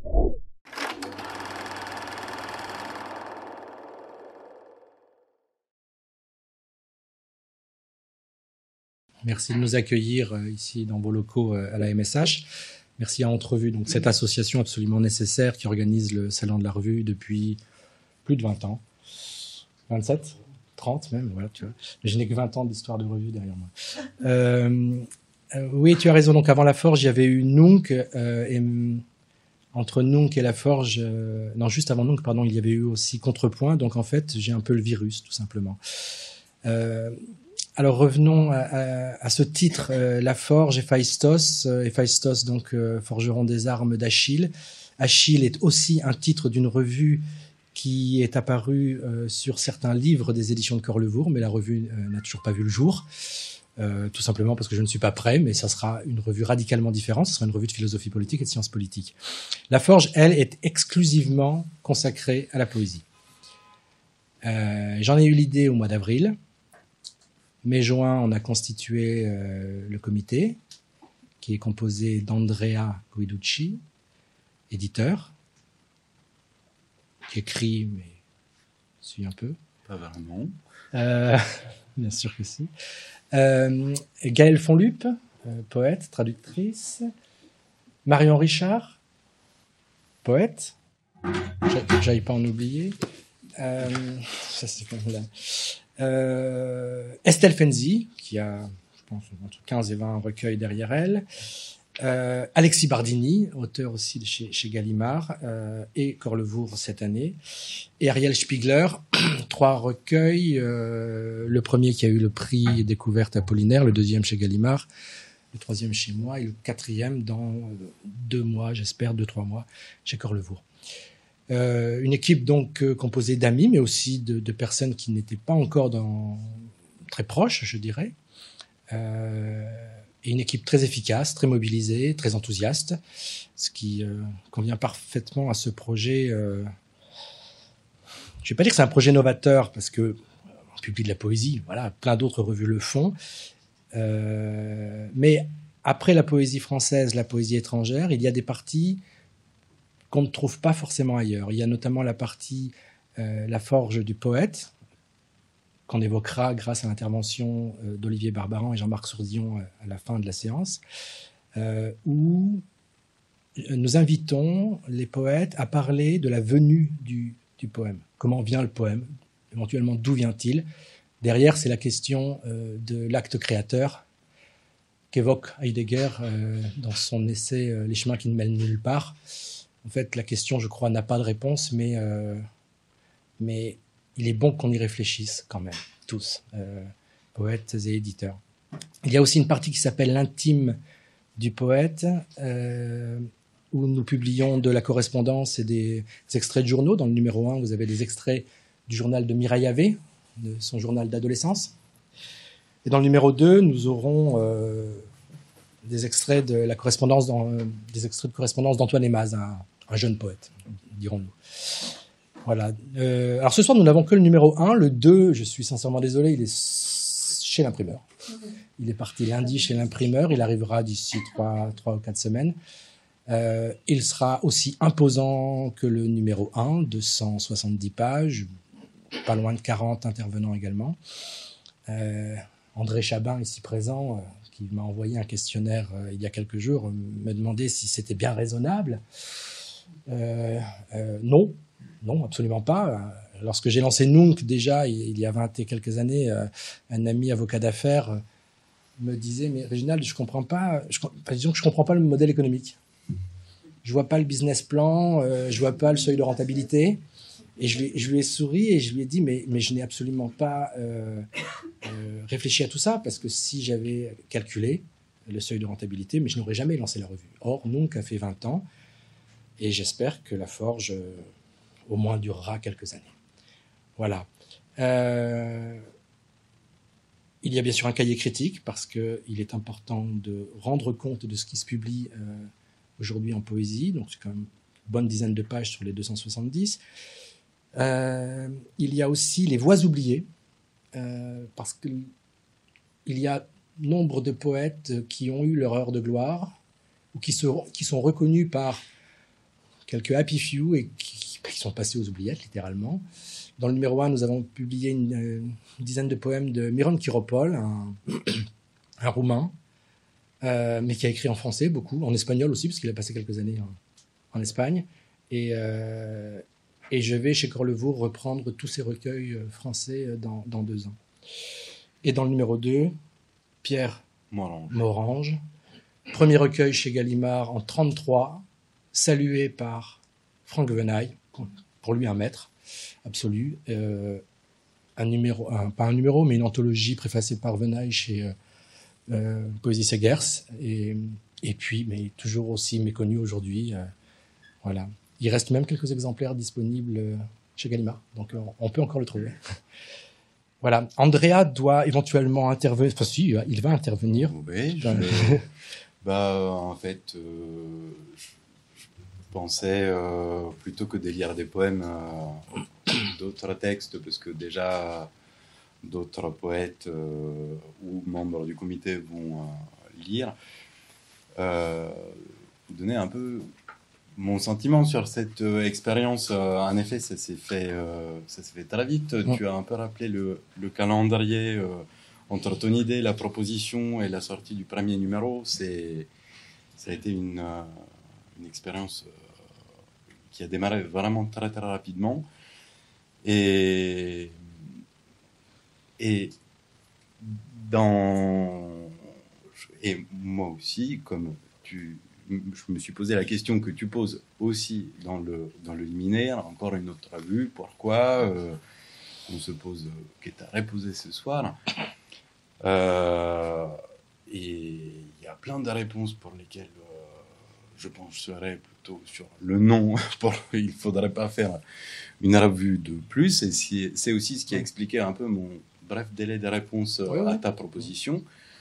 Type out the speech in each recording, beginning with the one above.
Merci de nous accueillir ici dans vos locaux à la MSH. Merci à Entrevue, donc cette association absolument nécessaire qui organise le Salon de la Revue depuis plus de 20 ans. 27 30 même, voilà, tu vois. Mais je n'ai que 20 ans d'histoire de revue derrière moi. Oui, tu as raison. Donc avant la Forge, il y avait eu Nunc. Et entre Nunc et la Forge, non, juste avant Nunc, pardon, il y avait eu aussi Contrepoint. Donc en fait, j'ai un peu le virus, tout simplement. Alors revenons à ce titre, La Forge, Héphaïstos, donc forgeron des armes d'Achille. Achille est aussi un titre d'une revue qui est apparue sur certains livres des éditions de Corlevour, mais la revue n'a toujours pas vu le jour, tout simplement parce que je ne suis pas prêt, mais ça sera une revue radicalement différente, ce sera une revue de philosophie politique et de sciences politiques. La Forge, elle, est exclusivement consacrée à la poésie. J'en ai eu l'idée au mois d'avril. Mai-juin, on a constitué le comité, qui est composé d'Andrea Guiducci, éditeur, qui écrit, mais suit un peu. Pas vraiment. Bien sûr que si. Gaëlle Fonlup, poète, traductrice. Marion Richard, poète. J'aille pas en oublier. Ça c'est comme là. Estelle Fenzi, qui a, je pense, entre 15 et 20 recueils derrière elle. Alexis Bardini, auteur aussi de chez Gallimard, et Corlevour cette année. Et Ariel Spiegler, 3 recueils. Le premier qui a eu le prix Découverte Apollinaire, le deuxième chez Gallimard, le troisième chez moi, et le quatrième dans 2 mois, j'espère, 2-3 mois, chez Corlevour. Une équipe donc composée d'amis, mais aussi de personnes qui n'étaient pas encore très proches, je dirais. Et une équipe très efficace, très mobilisée, très enthousiaste, ce qui convient parfaitement à ce projet. Je ne vais pas dire que c'est un projet novateur, parce que on publie de la poésie, voilà, plein d'autres revues le font. Mais après la poésie française, la poésie étrangère, il y a des parties qu'on ne trouve pas forcément ailleurs. Il y a notamment la partie La Forge du poète, qu'on évoquera grâce à l'intervention d'Olivier Barbaran et Jean-Marc Sourdillon à la fin de la séance, où nous invitons les poètes à parler de la venue du poème. Comment vient le poème? Éventuellement, d'où vient-il? Derrière, c'est la question de l'acte créateur qu'évoque Heidegger dans son essai « Les chemins qui ne mènent nulle part ». En fait, la question, je crois, n'a pas de réponse, mais il est bon qu'on y réfléchisse quand même, tous, poètes et éditeurs. Il y a aussi une partie qui s'appelle l'intime du poète, où nous publions de la correspondance et des extraits de journaux. Dans le numéro 1, vous avez des extraits du journal de Mireille Havé, de son journal d'adolescence. Et dans le numéro 2, nous aurons des extraits de la correspondance, des extraits de correspondance d'Antoine Aimaz, un jeune poète, dirons-nous. Voilà. Alors ce soir, nous n'avons que le numéro 1. Le 2, je suis sincèrement désolé, il est chez l'imprimeur. Il est parti lundi chez l'imprimeur. Il arrivera d'ici 3 ou 4 semaines. Il sera aussi imposant que le numéro 1, 270 pages, pas loin de 40 intervenants également. André Chabin, ici présent, qui m'a envoyé un questionnaire il y a quelques jours, me demandait si c'était bien raisonnable. Non, absolument pas. Lorsque j'ai lancé Nunc, déjà, il y a 20 et quelques années, un ami avocat d'affaires me disait « Mais Réginald, je comprends pas le modèle économique. Je vois pas le business plan, je vois pas le seuil de rentabilité. » Et je lui ai souri et je lui ai dit « Mais je n'ai absolument pas réfléchi à tout ça, parce que si j'avais calculé le seuil de rentabilité, mais je n'aurais jamais lancé la revue. Or, Nunc a fait 20 ans, et j'espère que la Forge au moins durera quelques années. » Voilà. Il y a bien sûr un cahier critique, parce qu'il est important de rendre compte de ce qui se publie aujourd'hui en poésie, donc c'est quand même une bonne dizaine de pages sur les 270. Il y a aussi les voix oubliées, parce qu'il y a nombre de poètes qui ont eu leur heure de gloire, ou qui sont reconnus par quelques happy few et qui sont passés aux oubliettes, littéralement. Dans le numéro 1, nous avons publié une dizaine de poèmes de Miron Chiropol, un Roumain, mais qui a écrit en français beaucoup, en espagnol aussi, parce qu'il a passé quelques années en Espagne. Et je vais, chez Corlevour, reprendre tous ces recueils français dans 2 ans. Et dans le numéro 2, Pierre Morange. Premier recueil chez Gallimard en 1933, salué par Franck Venaille, pour lui un maître absolu. Pas un numéro, mais une anthologie préfacée par Venaille chez Poésie Segers. Et puis, mais toujours aussi méconnu aujourd'hui. Voilà. Il reste même quelques exemplaires disponibles chez Gallimard, donc on peut encore le trouver. Voilà. Andrea doit éventuellement intervenir. Enfin, si, il va intervenir. Oui, en fait, je pensais plutôt que de lire des poèmes, d'autres textes, parce que déjà d'autres poètes ou membres du comité vont lire, donner un peu mon sentiment sur cette expérience. En effet, ça s'est fait très vite. Ouais. Tu as un peu rappelé le calendrier entre ton idée, la proposition et la sortie du premier numéro. Ça a été une expérience qui a démarré vraiment très très rapidement. Et moi aussi, comme je me suis posé la question que tu poses aussi dans le liminaire, encore une autre vue, pourquoi on se pose, qui est à reposer ce soir. Et il y a plein de réponses pour lesquelles je pencherais plutôt sur le non. Il ne faudrait pas faire une revue de plus. Et c'est aussi ce qui a expliqué un peu mon bref délai de réponse à ta proposition.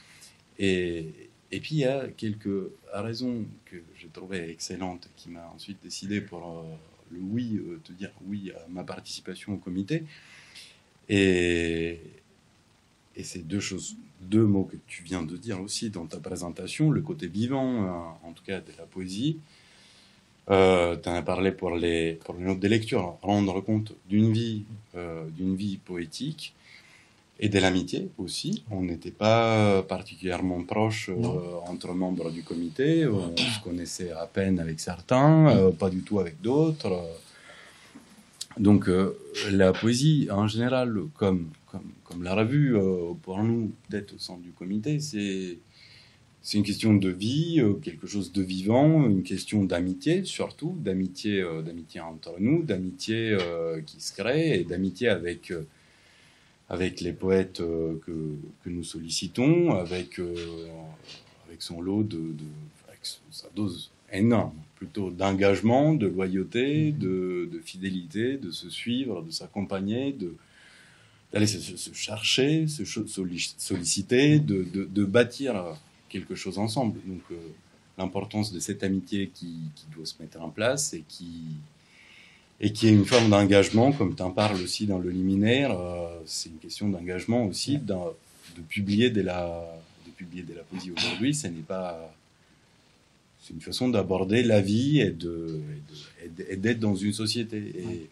Et puis, il y a quelques raisons que j'ai trouvées excellentes qui m'a ensuite décidé pour le oui, te dire oui à ma participation au comité. Et c'est deux mots que tu viens de dire aussi dans ta présentation, le côté vivant, en tout cas de la poésie. Tu en as parlé pour les notes de lecture, rendre compte d'une vie poétique. Et de l'amitié aussi. On n'était pas particulièrement proches entre membres du comité. On se connaissait à peine avec certains, pas du tout avec d'autres. Donc la poésie, en général, comme la revue, pour nous, d'être au sein du comité, c'est une question de vie, quelque chose de vivant, une question d'amitié, surtout, d'amitié entre nous, d'amitié qui se crée, et d'amitié avec les poètes que nous sollicitons, avec son lot avec sa dose énorme, plutôt d'engagement, de loyauté, de fidélité, de se suivre, de s'accompagner, d'aller se chercher, se solliciter, de bâtir quelque chose ensemble. Donc l'importance de cette amitié qui doit se mettre en place et qui est une forme d'engagement, comme tu en parles aussi dans le liminaire. C'est une question d'engagement aussi, de publier de la poésie aujourd'hui. C'est une façon d'aborder la vie et d'être dans une société. Et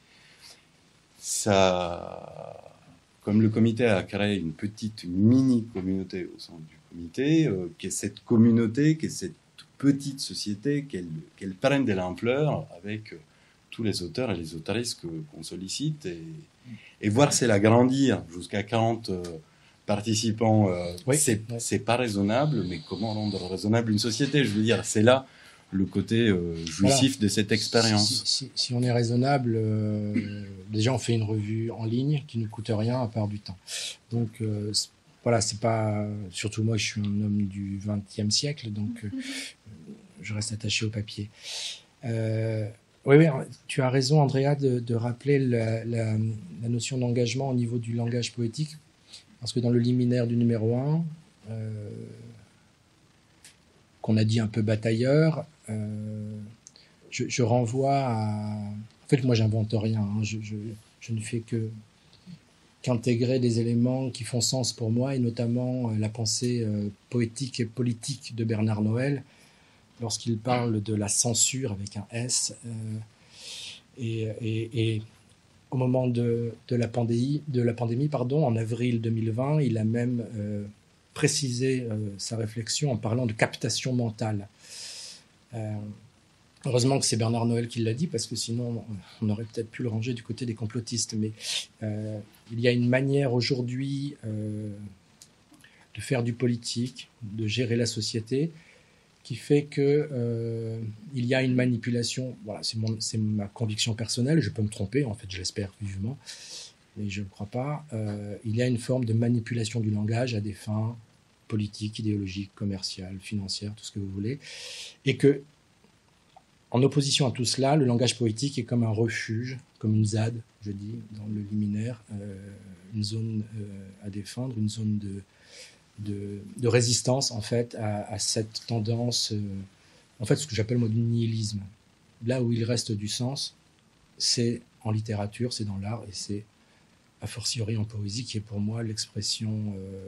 ça, comme le comité a créé une mini-communauté au sein du comité, qu'est cette communauté, qu'est cette petite société, qu'elle prenne de l'ampleur avec tous les auteurs et les autoristes qu'on sollicite et voir c'est l'agrandir jusqu'à 40 participants. C'est pas raisonnable, mais comment rendre raisonnable une société? Je veux dire, c'est là le côté jouissif de cette expérience. Si on est raisonnable, déjà on fait une revue en ligne qui ne coûte rien à part du temps. Donc voilà, c'est pas... Surtout moi, je suis un homme du XXe siècle, donc je reste attaché au papier. Oui, tu as raison, Andrea, de rappeler la notion d'engagement au niveau du langage poétique, parce que dans le liminaire du numéro 1, qu'on a dit un peu batailleur, je renvoie à... En fait, moi, j'invente rien. Hein, je ne fais qu'intégrer des éléments qui font sens pour moi, et notamment la pensée poétique et politique de Bernard Noël, lorsqu'il parle de la censure avec un S. Et au moment de la pandémie, en avril 2020, il a même précisé sa réflexion en parlant de captation mentale. Heureusement que c'est Bernard Noël qui l'a dit, parce que sinon on aurait peut-être pu le ranger du côté des complotistes. Mais il y a une manière aujourd'hui de faire du politique, de gérer la société, qui fait que il y a une manipulation. Voilà, c'est ma conviction personnelle. Je peux me tromper, en fait, je l'espère vivement, mais je ne le crois pas. Il y a une forme de manipulation du langage à des fins politiques, idéologiques, commerciales, financières, tout ce que vous voulez, et que en opposition à tout cela, le langage poétique est comme un refuge, comme une ZAD, je dis, dans le liminaire, une zone à défendre, une zone de résistance, en fait, à cette tendance, en fait, ce que j'appelle moi du nihilisme. Là où il reste du sens, c'est en littérature, c'est dans l'art, et c'est a fortiori en poésie, qui est pour moi l'expression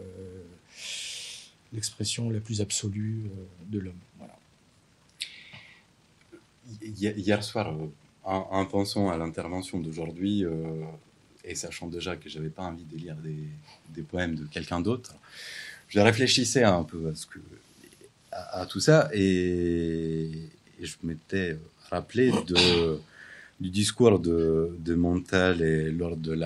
la plus absolue de l'homme. Voilà. Hier soir, en pensant à l'intervention d'aujourd'hui, et sachant déjà que je n'avais pas envie de lire des poèmes de quelqu'un d'autre, je réfléchissais un peu à tout ça, et je m'étais rappelé du discours de Montal et lors de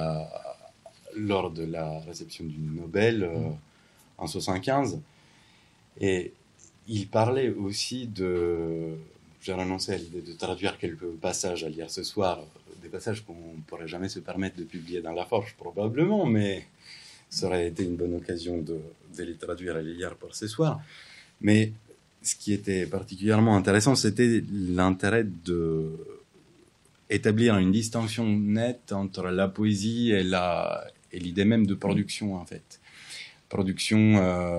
la réception du Nobel en 1975. Et il parlait aussi j'ai renoncé à l'idée de traduire quelques passages à lire ce soir, des passages qu'on ne pourrait jamais se permettre de publier dans La Forge, probablement, mais ça aurait été une bonne occasion de les traduire et les lire pour ce soir. Mais ce qui était particulièrement intéressant, c'était l'intérêt d'établir une distinction nette entre la poésie et l'idée même de production, en fait. Production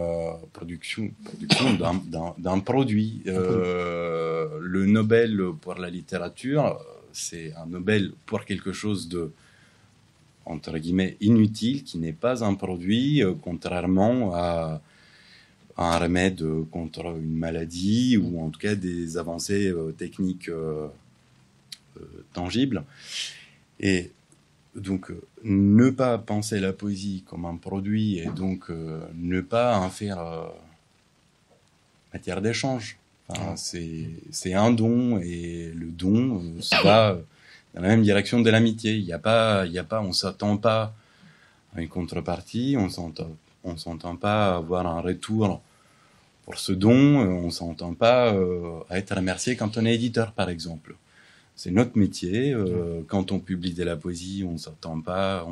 d'un produit. Le Nobel pour la littérature, c'est un Nobel pour quelque chose de, entre guillemets, inutile, qui n'est pas un produit, contrairement à un remède contre une maladie, ou en tout cas des avancées techniques tangibles. Et donc, ne pas penser la poésie comme un produit, et donc ne pas en faire matière d'échange. Enfin, c'est un don, et le don, ça va dans la même direction de l'amitié. Il y a pas, on s'attend pas à une contrepartie, on s'entend pas à avoir un retour pour ce don, on s'entend pas à être remercié quand on est éditeur, par exemple. C'est notre métier. Quand on publie de la poésie, on s'entend pas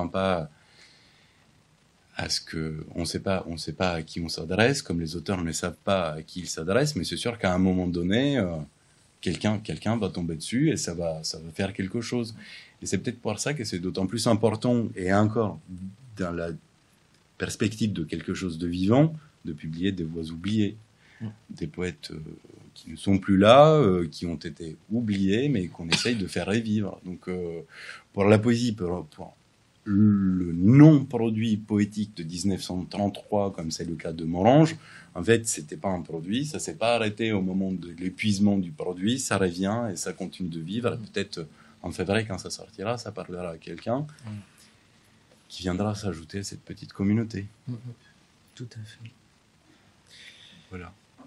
à ce que on sait pas à qui on s'adresse, comme les auteurs ne savent pas à qui ils s'adressent. Mais c'est sûr qu'à un moment donné, quelqu'un va tomber dessus, et ça va faire quelque chose. Et c'est peut-être pour ça que c'est d'autant plus important, et encore dans la perspective de quelque chose de vivant, de publier des voix oubliées, des poètes qui ne sont plus là, qui ont été oubliés, mais qu'on essaye de faire revivre. Donc, pour la poésie, pour le non-produit poétique de 1933, comme c'est le cas de Morange, en fait, c'était pas un produit, ça s'est pas arrêté au moment de l'épuisement du produit, ça revient et ça continue de vivre. Et peut-être en février, quand ça sortira, ça parlera à quelqu'un qui viendra s'ajouter à cette petite communauté. Tout à fait. Voilà.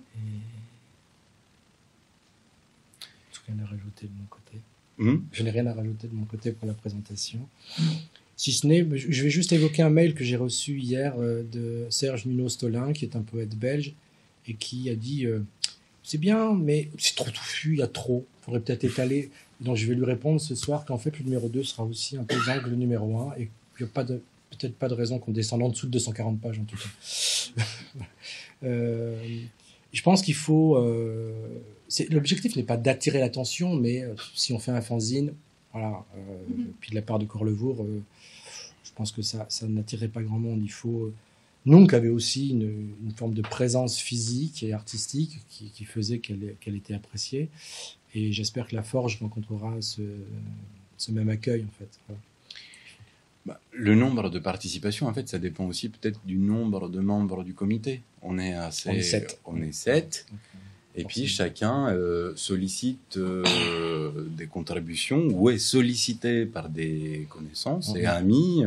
Rien à rajouter de mon côté. Je n'ai rien à rajouter de mon côté pour la présentation. Si ce n'est, je vais juste évoquer un mail que j'ai reçu hier de Serge Nuno-Stolin, qui est un poète belge, et qui a dit c'est bien, mais c'est trop touffu, il y a trop. Il faudrait peut-être étaler. Donc je vais lui répondre ce soir qu'en fait le numéro 2 sera aussi un peu dingue que le numéro 1, et qu'il n'y a peut-être pas de raison qu'on descende en dessous de 240 pages en tout cas. Je pense qu'il faut... l'objectif n'est pas d'attirer l'attention, mais si on fait un fanzine, voilà, puis de la part de Corlevour, je pense que ça n'attirerait pas grand monde. Il faut... Nunc avait aussi une forme de présence physique et artistique qui faisait qu'elle était appréciée. Et j'espère que la Forge rencontrera ce même accueil, en fait. Voilà. Le nombre de participations, en fait, ça dépend aussi peut-être du nombre de membres du comité. On est 7. Et puis chacun sollicite des contributions ou est sollicité par des connaissances et amis.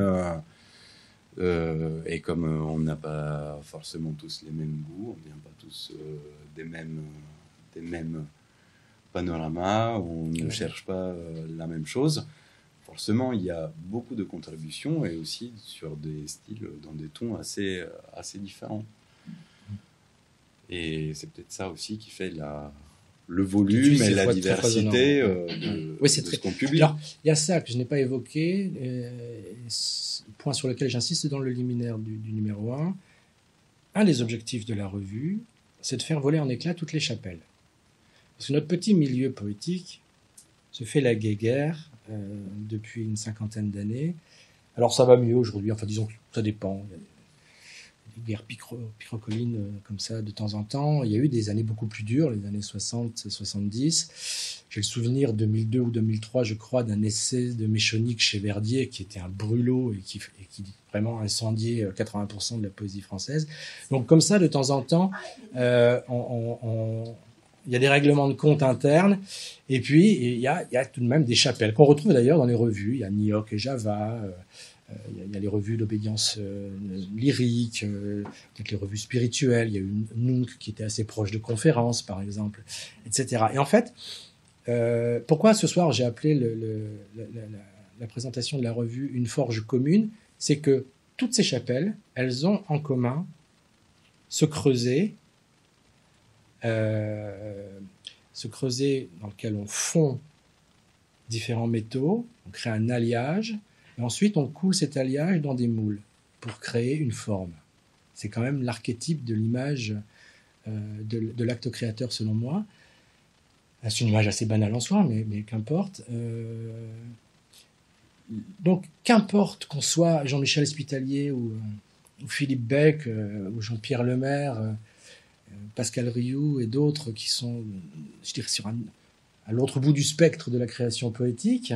Et comme on n'a pas forcément tous les mêmes goûts, on ne vient pas tous des mêmes panoramas, on ne cherche pas la même chose. Forcément, il y a beaucoup de contributions et aussi sur des styles, dans des tons assez différents. Et c'est peut-être ça aussi qui fait le volume et la diversité de ce qu'on publie. Alors, il y a ça que je n'ai pas évoqué, point sur lequel j'insiste dans le liminaire du numéro 1. Un des objectifs de la revue, c'est de faire voler en éclats toutes les chapelles. Parce que notre petit milieu poétique se fait la guéguerre depuis une 50aine d'années. Alors ça va mieux aujourd'hui, enfin disons que ça dépend. Il y a des guerres picrocolines comme ça de temps en temps. Il y a eu des années beaucoup plus dures, les années 60 et 70. J'ai le souvenir 2002 ou 2003, je crois, d'un essai de Méchonique chez Verdier qui était un brûlot et qui vraiment incendiait 80% de la poésie française. Donc comme ça, de temps en temps, il y a des règlements de compte internes, et puis il y a tout de même des chapelles qu'on retrouve d'ailleurs dans les revues. Il y a Nioc et Java, il y a les revues d'obédience lyrique, peut-être les revues spirituelles. Il y a eu Nunc qui était assez proche de conférences, par exemple, etc. Et en fait, pourquoi ce soir j'ai appelé la présentation de la revue une forge commune, c'est que toutes ces chapelles, elles ont en commun ce creuset dans lequel on fond différents métaux, on crée un alliage, et ensuite on coule cet alliage dans des moules pour créer une forme. C'est quand même l'archétype de l'image de l'acte créateur, selon moi. C'est une image assez banale en soi, mais qu'importe. Donc, qu'importe qu'on soit Jean-Michel Espitalier ou Philippe Beck ou Jean-Pierre Lemaire, Pascal Rioux et d'autres qui sont, je dirais, à l'autre bout du spectre de la création poétique,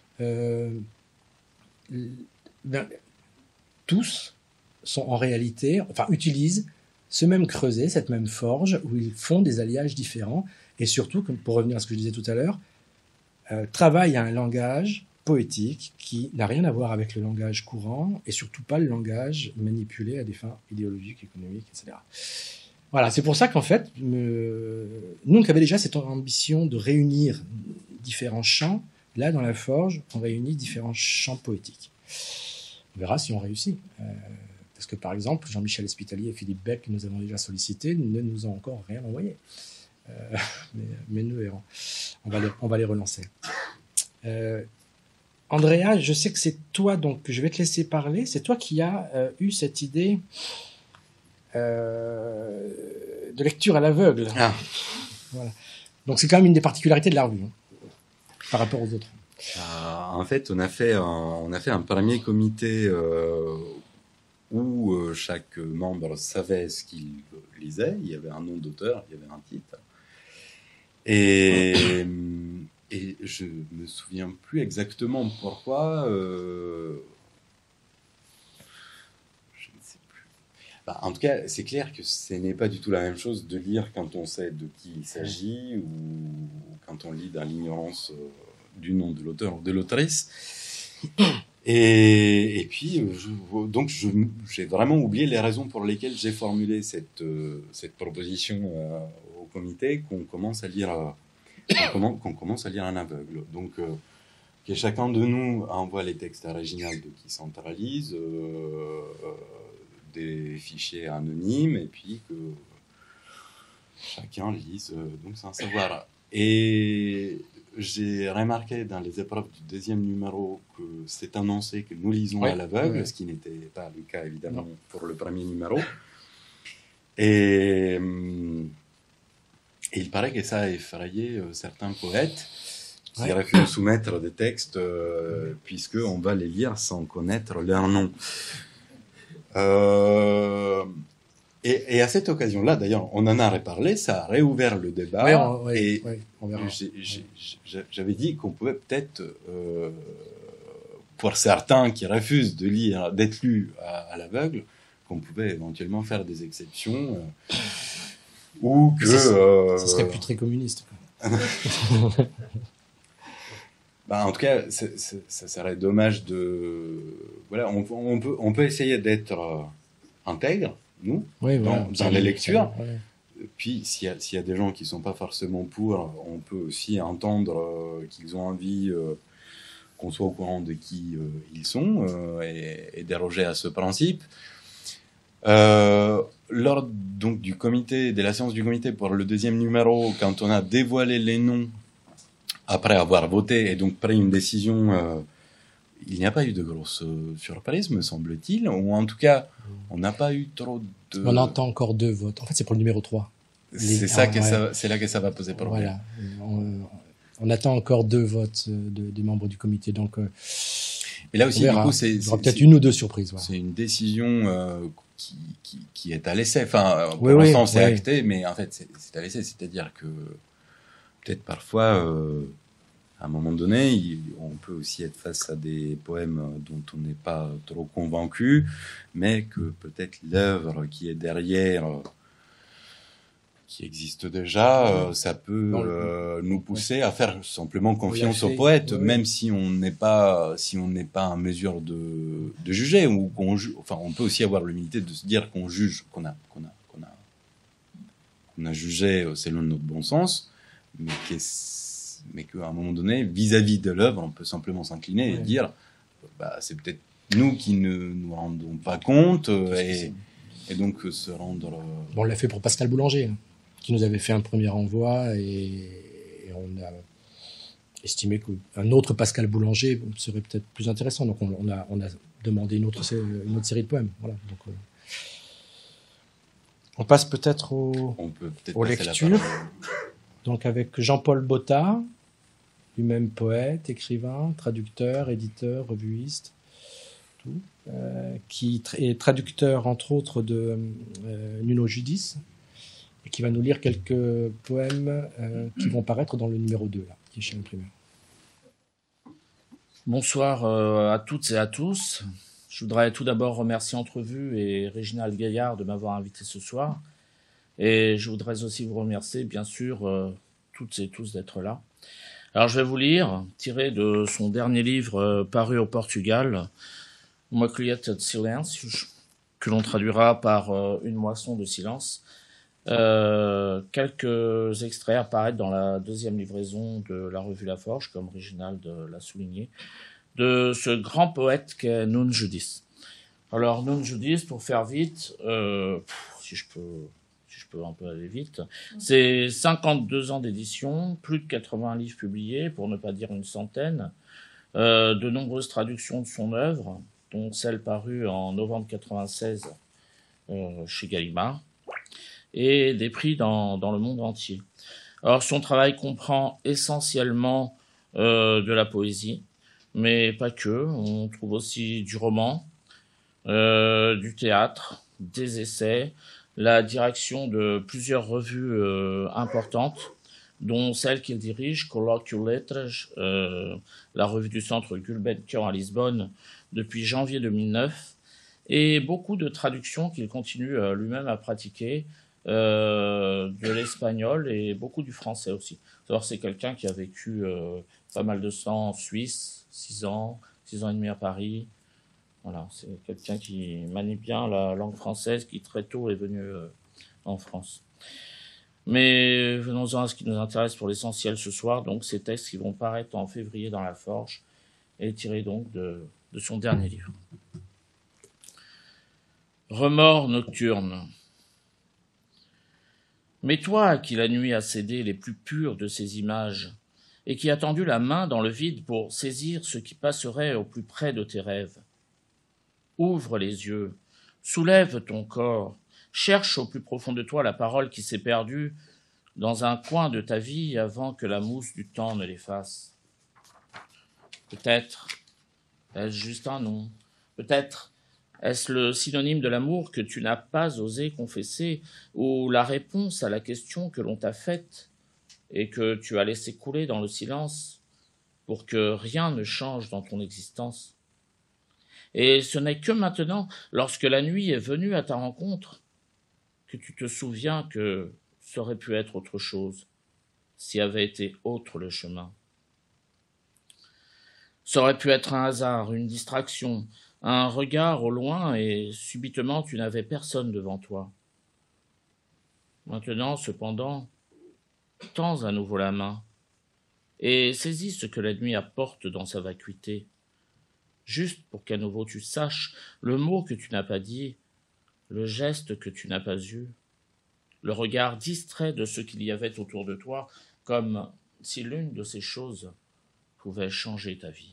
tous sont en réalité, utilisent ce même creuset, cette même forge, où ils font des alliages différents, et surtout, pour revenir à ce que je disais tout à l'heure, travaillent à un langage poétique qui n'a rien à voir avec le langage courant, et surtout pas le langage manipulé à des fins idéologiques, économiques, etc. Voilà, c'est pour ça qu'en fait, nous, on avait déjà cette ambition de réunir différents champs. Là, dans la forge, on réunit différents champs poétiques. On verra si on réussit. Parce que, par exemple, Jean-Michel Espitalier et Philippe Beck, que nous avons déjà sollicités, ne nous ont encore rien envoyé. Mais nous verrons. On va les relancer. Andrea, je sais que c'est toi, donc je vais te laisser parler. C'est toi qui as eu cette idée de lecture à l'aveugle. Ah. Voilà. Donc c'est quand même une des particularités de la revue, par rapport aux autres. En fait, on a fait un premier comité où chaque membre savait ce qu'il lisait. Il y avait un nom d'auteur, il y avait un titre. Et je me souviens plus exactement pourquoi. En tout cas, c'est clair que ce n'est pas du tout la même chose de lire quand on sait de qui il s'agit ou quand on lit dans l'ignorance du nom de l'auteur ou de l'autrice. Et puis, donc, j'ai vraiment oublié les raisons pour lesquelles j'ai formulé cette proposition au comité qu'on commence à lire un aveugle. Donc, que chacun de nous envoie les textes originaux de qui centralise, des fichiers anonymes, et puis que chacun lise donc sans savoir. Et j'ai remarqué dans les épreuves du deuxième numéro que c'est annoncé que nous lisons à l'aveugle, ce qui n'était pas le cas évidemment pour le premier numéro. Et il paraît que ça a effrayé certains poètes qui refusent de soumettre des textes puisqu'on va les lire sans connaître leur nom. Et à cette occasion-là, d'ailleurs, on en a reparlé, ça a réouvert le débat. On verra. J'avais dit qu'on pouvait peut-être, pour certains qui refusent d'être lus à l'aveugle, qu'on pouvait éventuellement faire des exceptions. ou que... Ça serait plus très communiste. En tout cas, ça serait dommage de... Voilà, on peut essayer d'être intègre, nous, dans les lectures. Ouais. Puis, s'il y a des gens qui ne sont pas forcément pour, on peut aussi entendre qu'ils ont envie qu'on soit au courant de qui ils sont et déroger à ce principe. Lors donc de la séance du comité pour le 2e numéro, quand on a dévoilé les noms après avoir voté et donc pris une décision, il n'y a pas eu de grosse surprise, me semble-t-il, ou en tout cas, on n'a pas eu trop de... On entend encore 2 votes. En fait, c'est pour le numéro 3. C'est là que ça va poser problème. Voilà. On attend encore 2 votes des membres du comité, donc... Et là aussi, du coup, il y aura peut-être une ou 2 surprises. Voilà. C'est une décision qui est à l'essai. Enfin, pour l'instant, c'est acté, mais en fait, c'est à l'essai. C'est-à-dire que peut-être parfois, à un moment donné, on peut aussi être face à des poèmes dont on n'est pas trop convaincu, mais que peut-être l'œuvre qui est derrière, qui existe déjà, ça peut nous pousser à faire simplement confiance au poète, même si on n'est pas en mesure de juger, ou on peut aussi avoir l'humilité de se dire qu'on juge, qu'on a jugé selon notre bon sens, mais qu'à un moment donné, vis-à-vis de l'œuvre, on peut simplement s'incliner et dire, c'est peut-être nous qui ne nous rendons pas compte, et donc se rendre... On l'a fait pour Pascal Boulanger, qui nous avait fait un premier envoi, et on a estimé qu'un autre Pascal Boulanger serait peut-être plus intéressant. Donc on a demandé une autre série de poèmes. Voilà. Donc, on passe peut-être aux lectures. Donc avec Jean-Paul Botta, lui-même poète, écrivain, traducteur, éditeur, revuiste, tout, qui est traducteur entre autres de Nuno Judice, et qui va nous lire quelques poèmes qui vont paraître dans le numéro 2, là, qui est chez l'imprimeur. Bonsoir à toutes et à tous. Je voudrais tout d'abord remercier Entrevue et Réginald Gaillard de m'avoir invité ce soir. Et je voudrais aussi vous remercier, bien sûr, toutes et tous d'être là. Alors, je vais vous lire, tiré de son dernier livre paru au Portugal, Uma colheita de silêncios, que l'on traduira par Une moisson de silence. Quelques extraits apparaissent dans la 2e livraison de la revue La Forge, comme Réginald l'a souligné, de ce grand poète qu'est Nuno Judice. Alors, Nuno Judice, pour faire vite, si je peux un peu aller vite, c'est 52 ans d'édition, plus de 80 livres publiés, pour ne pas dire une centaine, de nombreuses traductions de son œuvre, dont celle parue en novembre 96 chez Gallimard, et des prix dans le monde entier. Alors, son travail comprend essentiellement de la poésie, mais pas que. On trouve aussi du roman, du théâtre, des essais, la direction de plusieurs revues importantes, dont celle qu'il dirige, Colóquio Letras, la revue du Centre Gulbenkian à Lisbonne, depuis janvier 2009, et beaucoup de traductions qu'il continue lui-même à pratiquer, de l'espagnol et beaucoup du français aussi. Alors, c'est quelqu'un qui a vécu pas mal de temps en Suisse, 6 ans et demi à Paris. Voilà, c'est quelqu'un qui manie bien la langue française, qui très tôt est venu en France. Mais venons-en à ce qui nous intéresse pour l'essentiel ce soir, donc ces textes qui vont paraître en février dans La Forge, et tirés donc de son dernier livre. Remords nocturnes. Mais toi, à qui la nuit a cédé les plus pures de ces images, et qui as tendu la main dans le vide pour saisir ce qui passerait au plus près de tes rêves, ouvre les yeux, soulève ton corps, cherche au plus profond de toi la parole qui s'est perdue dans un coin de ta vie avant que la mousse du temps ne l'efface. Peut-être est-ce juste un nom, peut-être est-ce le synonyme de l'amour que tu n'as pas osé confesser, ou la réponse à la question que l'on t'a faite et que tu as laissé couler dans le silence pour que rien ne change dans ton existence. Et ce n'est que maintenant, lorsque la nuit est venue à ta rencontre, que tu te souviens que ça aurait pu être autre chose, s'il avait été autre le chemin. Ça aurait pu être un hasard, une distraction, un regard au loin et subitement tu n'avais personne devant toi. Maintenant, cependant, tends à nouveau la main et saisis ce que la nuit apporte dans sa vacuité, juste pour qu'à nouveau tu saches le mot que tu n'as pas dit, le geste que tu n'as pas eu, le regard distrait de ce qu'il y avait autour de toi, comme si l'une de ces choses pouvait changer ta vie.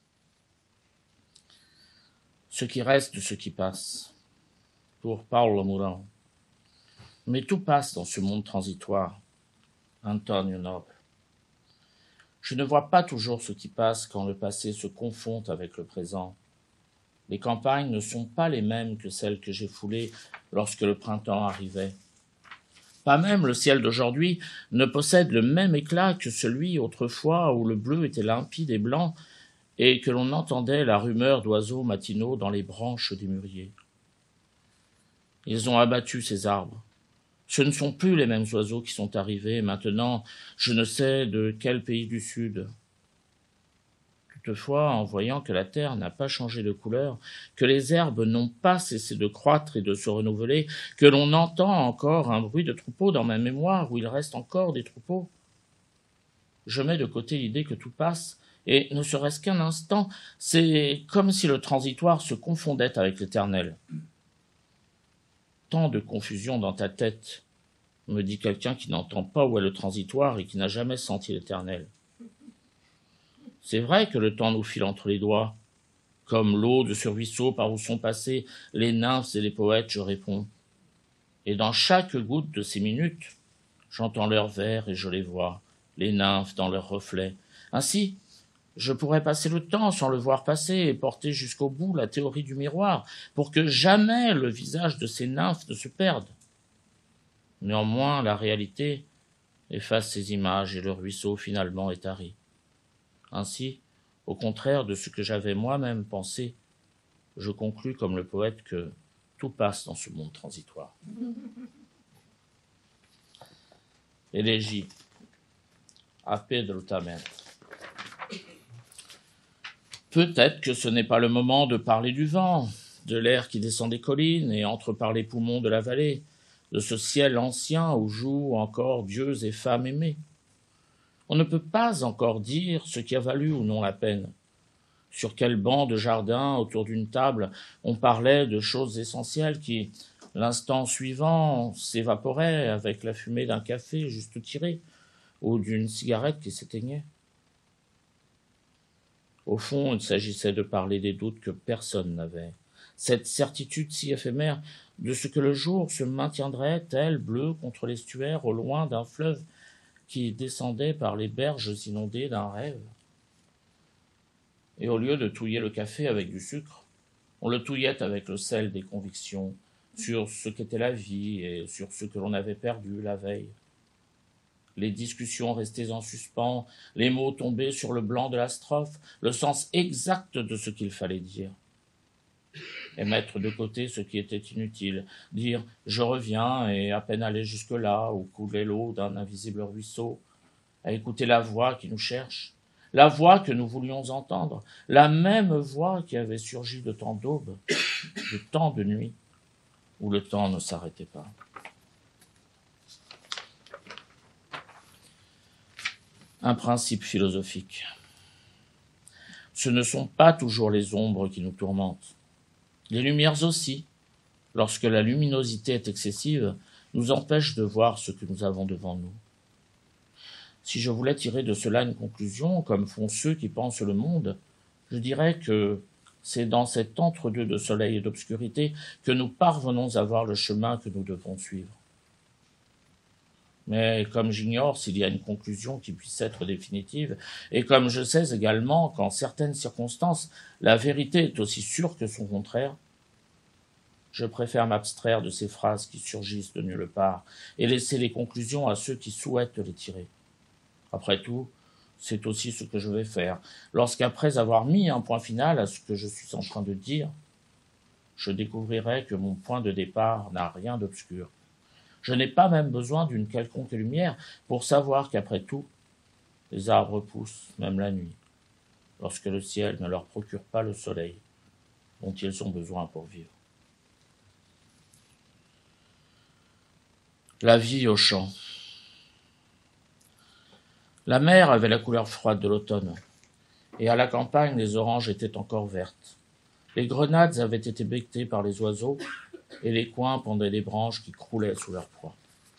Ce qui reste de ce qui passe, pour Paulo Mourão. Mais tout passe dans ce monde transitoire, Antonio Noble. Je ne vois pas toujours ce qui passe quand le passé se confond avec le présent. Les campagnes ne sont pas les mêmes que celles que j'ai foulées lorsque le printemps arrivait. Pas même le ciel d'aujourd'hui ne possède le même éclat que celui autrefois où le bleu était limpide et blanc et que l'on entendait la rumeur d'oiseaux matinaux dans les branches des mûriers. Ils ont abattu ces arbres. Ce ne sont plus les mêmes oiseaux qui sont arrivés maintenant, je ne sais de quel pays du Sud. Toutefois, en voyant que la terre n'a pas changé de couleur, que les herbes n'ont pas cessé de croître et de se renouveler, que l'on entend encore un bruit de troupeaux dans ma mémoire où il reste encore des troupeaux, je mets de côté l'idée que tout passe, et ne serait-ce qu'un instant, c'est comme si le transitoire se confondait avec l'éternel. Tant de confusion dans ta tête, me dit quelqu'un qui n'entend pas où est le transitoire et qui n'a jamais senti l'éternel. C'est vrai que le temps nous file entre les doigts, comme l'eau de ce ruisseau par où sont passés les nymphes et les poètes, je réponds. Et dans chaque goutte de ces minutes, j'entends leurs vers et je les vois, les nymphes dans leurs reflets. Ainsi, je pourrais passer le temps sans le voir passer et porter jusqu'au bout la théorie du miroir, pour que jamais le visage de ces nymphes ne se perde. Néanmoins, la réalité efface ces images et le ruisseau finalement est tari. Ainsi, au contraire de ce que j'avais moi-même pensé, je conclus comme le poète que tout passe dans ce monde transitoire. Élégie à Pedro Tamer. Peut-être que ce n'est pas le moment de parler du vent, de l'air qui descend des collines et entre par les poumons de la vallée, de ce ciel ancien où jouent encore dieux et femmes aimés. On ne peut pas encore dire ce qui a valu ou non la peine. Sur quel banc de jardin, autour d'une table, on parlait de choses essentielles qui, l'instant suivant, s'évaporaient avec la fumée d'un café juste tiré ou d'une cigarette qui s'éteignait. Au fond, il s'agissait de parler des doutes que personne n'avait, cette certitude si éphémère de ce que le jour se maintiendrait tel bleu contre l'estuaire au loin d'un fleuve qui descendait par les berges inondées d'un rêve. Et au lieu de touiller le café avec du sucre, on le touillait avec le sel des convictions sur ce qu'était la vie et sur ce que l'on avait perdu la veille. Les discussions restées en suspens, les mots tombés sur le blanc de la strophe, le sens exact de ce qu'il fallait dire. Et mettre de côté ce qui était inutile, dire « je reviens » et à peine aller jusque-là où coulait l'eau d'un invisible ruisseau, à écouter la voix qui nous cherche, la voix que nous voulions entendre, la même voix qui avait surgi de tant d'aubes, de tant de nuits, où le temps ne s'arrêtait pas. Un principe philosophique. Ce ne sont pas toujours les ombres qui nous tourmentent. Les lumières aussi, lorsque la luminosité est excessive, nous empêchent de voir ce que nous avons devant nous. Si je voulais tirer de cela une conclusion, comme font ceux qui pensent le monde, je dirais que c'est dans cet entre-deux de soleil et d'obscurité que nous parvenons à voir le chemin que nous devons suivre. Mais comme j'ignore s'il y a une conclusion qui puisse être définitive, et comme je sais également qu'en certaines circonstances, la vérité est aussi sûre que son contraire, je préfère m'abstraire de ces phrases qui surgissent de nulle part et laisser les conclusions à ceux qui souhaitent les tirer. Après tout, c'est aussi ce que je vais faire, lorsqu'après avoir mis un point final à ce que je suis en train de dire, je découvrirai que mon point de départ n'a rien d'obscur. Je n'ai pas même besoin d'une quelconque lumière pour savoir qu'après tout, les arbres poussent, même la nuit, lorsque le ciel ne leur procure pas le soleil dont ils ont besoin pour vivre. La vie au champ. La mer avait la couleur froide de l'automne, et à la campagne, les oranges étaient encore vertes. Les grenades avaient été becquées par les oiseaux, et les coings pendaient des branches qui croulaient sous leur proie.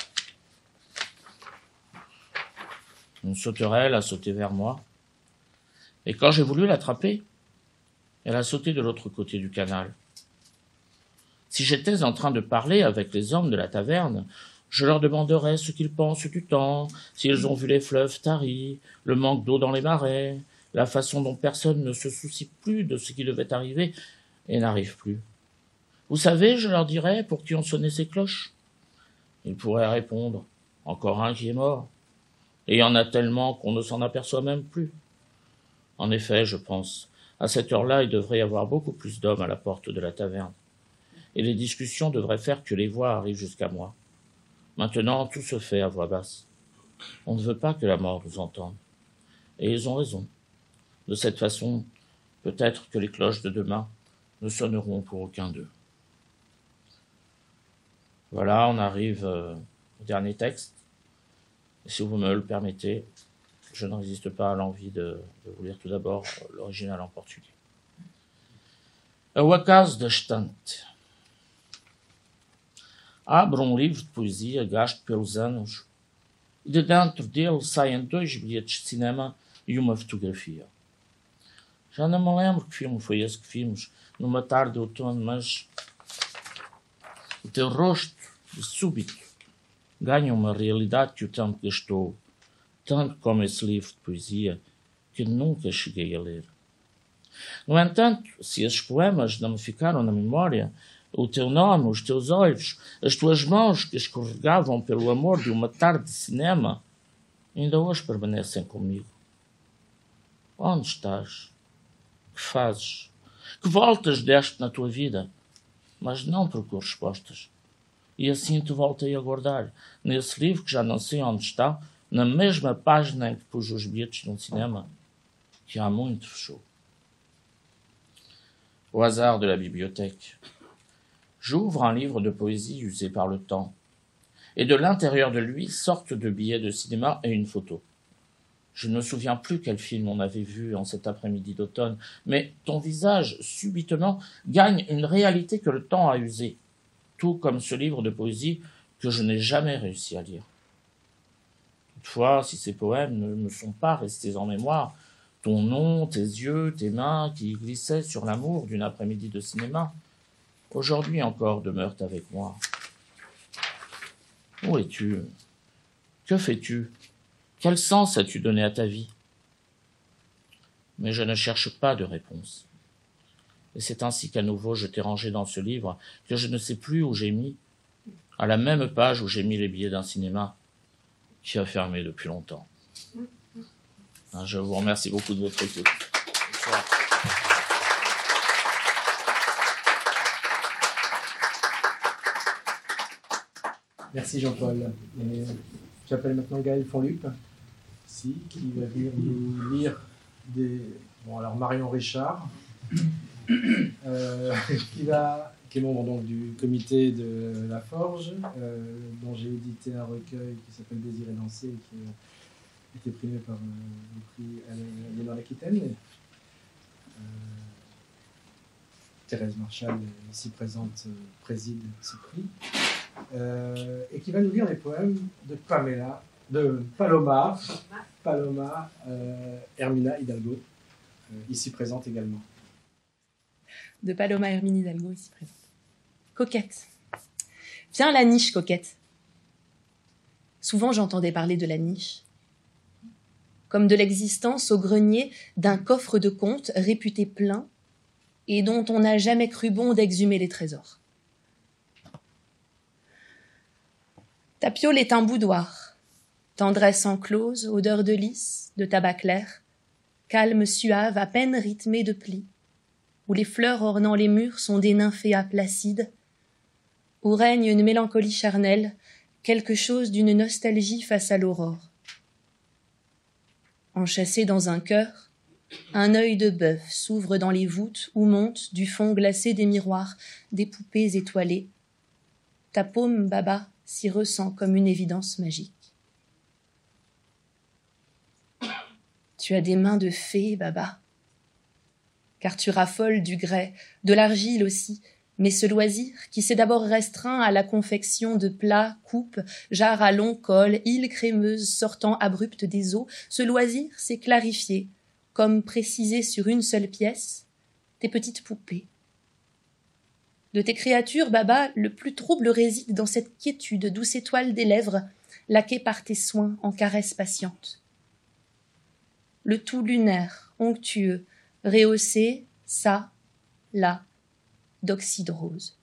Une sauterelle a sauté vers moi, et quand j'ai voulu l'attraper, elle a sauté de l'autre côté du canal. Si j'étais en train de parler avec les hommes de la taverne, je leur demanderais ce qu'ils pensent du temps, s'ils ont vu les fleuves taris, le manque d'eau dans les marais, la façon dont personne ne se soucie plus de ce qui devait arriver et n'arrive plus. Vous savez, je leur dirais, pour qui ont sonné ces cloches? Ils pourraient répondre, encore un qui est mort. Et il y en a tellement qu'on ne s'en aperçoit même plus. En effet, je pense, à cette heure-là, il devrait y avoir beaucoup plus d'hommes à la porte de la taverne. Et les discussions devraient faire que les voix arrivent jusqu'à moi. Maintenant, tout se fait à voix basse. On ne veut pas que la mort nous entende. Et ils ont raison. De cette façon, peut-être que les cloches de demain ne sonneront pour aucun d'eux. Voilà, on arrive au dernier texte. Et si vous me le permettez, je ne résiste pas à l'envie de vous lire tout d'abord l'original en portugais. O acaso da estante. Abro livro de poesia gasto pelos anos e de dentro dele saem 2 bilhetes de cinema e uma fotografia. Já não me lembro que filme foi esse que vimos numa tarde de outono, mas o teu rosto, de súbito, ganha uma realidade que o tempo gastou, tanto como esse livro de poesia que nunca cheguei a ler. No entanto, se esses poemas não me ficaram na memória, o teu nome, os teus olhos, as tuas mãos que escorregavam pelo amor de uma tarde de cinema, ainda hoje permanecem comigo. Onde estás? Que fazes? Que voltas deste na tua vida? Mas não procuro respostas. E assim te voltei a guardar, nesse livro que já não sei onde está, na mesma página em que pus os bilhetes de um cinema, que há muito fechou. Au hasard de la bibliothèque, j'ouvre un livre de poésie usé par le temps, et de l'intérieur de lui sortent 2 billets de cinéma et une photo. Je ne me souviens plus quel film on avait vu en cet après-midi d'automne, mais ton visage, subitement, gagne une réalité que le temps a usée, tout comme ce livre de poésie que je n'ai jamais réussi à lire. Toutefois, si ces poèmes ne me sont pas restés en mémoire, ton nom, tes yeux, tes mains qui glissaient sur l'amour d'une après-midi de cinéma, aujourd'hui encore demeurent avec moi. Où es-tu? Que fais-tu? Quel sens as-tu donné à ta vie? Mais je ne cherche pas de réponse. Et c'est ainsi qu'à nouveau je t'ai rangé dans ce livre que je ne sais plus où j'ai mis, à la même page où j'ai mis les billets d'un cinéma qui a fermé depuis longtemps. Je vous remercie beaucoup de votre écoute. Bonsoir. Merci Jean-Paul. J'appelle maintenant Gaël Fonlup, ici, qui va venir nous lire alors Marion Richard, qui est membre donc du comité de la Forge, dont j'ai édité un recueil qui s'appelle Désir et danser, qui a été primé par le prix Aliénor l'Aquitaine. Thérèse Marchal, ici présente, préside ce prix. Et qui va nous lire les poèmes de Paloma Hermina Hidalgo, ici présente également. De Paloma Hermina Hidalgo, ici présente. Coquette. Viens la niche, coquette. Souvent j'entendais parler de la niche, comme de l'existence au grenier d'un coffre de contes réputé plein et dont on n'a jamais cru bon d'exhumer les trésors. Ta piaule est un boudoir, tendresse enclose, odeur de lys, de tabac clair, calme suave, à peine rythmé de plis, où les fleurs ornant les murs sont des nymphéas placides, où règne une mélancolie charnelle quelque chose d'une nostalgie face à l'aurore. Enchâssé dans un cœur, un œil de bœuf s'ouvre dans les voûtes où montent, du fond glacé des miroirs, des poupées étoilées. Ta paume, Baba, s'y ressent comme une évidence magique. Tu as des mains de fée, Baba, car tu raffoles du grès, de l'argile aussi, mais ce loisir, qui s'est d'abord restreint à la confection de plats, coupes, jarres à long col, îles crémeuses sortant abruptes des eaux, ce loisir s'est clarifié, comme précisé sur une seule pièce, tes petites poupées. De tes créatures, Baba, le plus trouble réside dans cette quiétude, douce étoile des lèvres, laquée par tes soins en caresses patientes. Le tout lunaire, onctueux, rehaussé, ça, là, d'oxyde rose.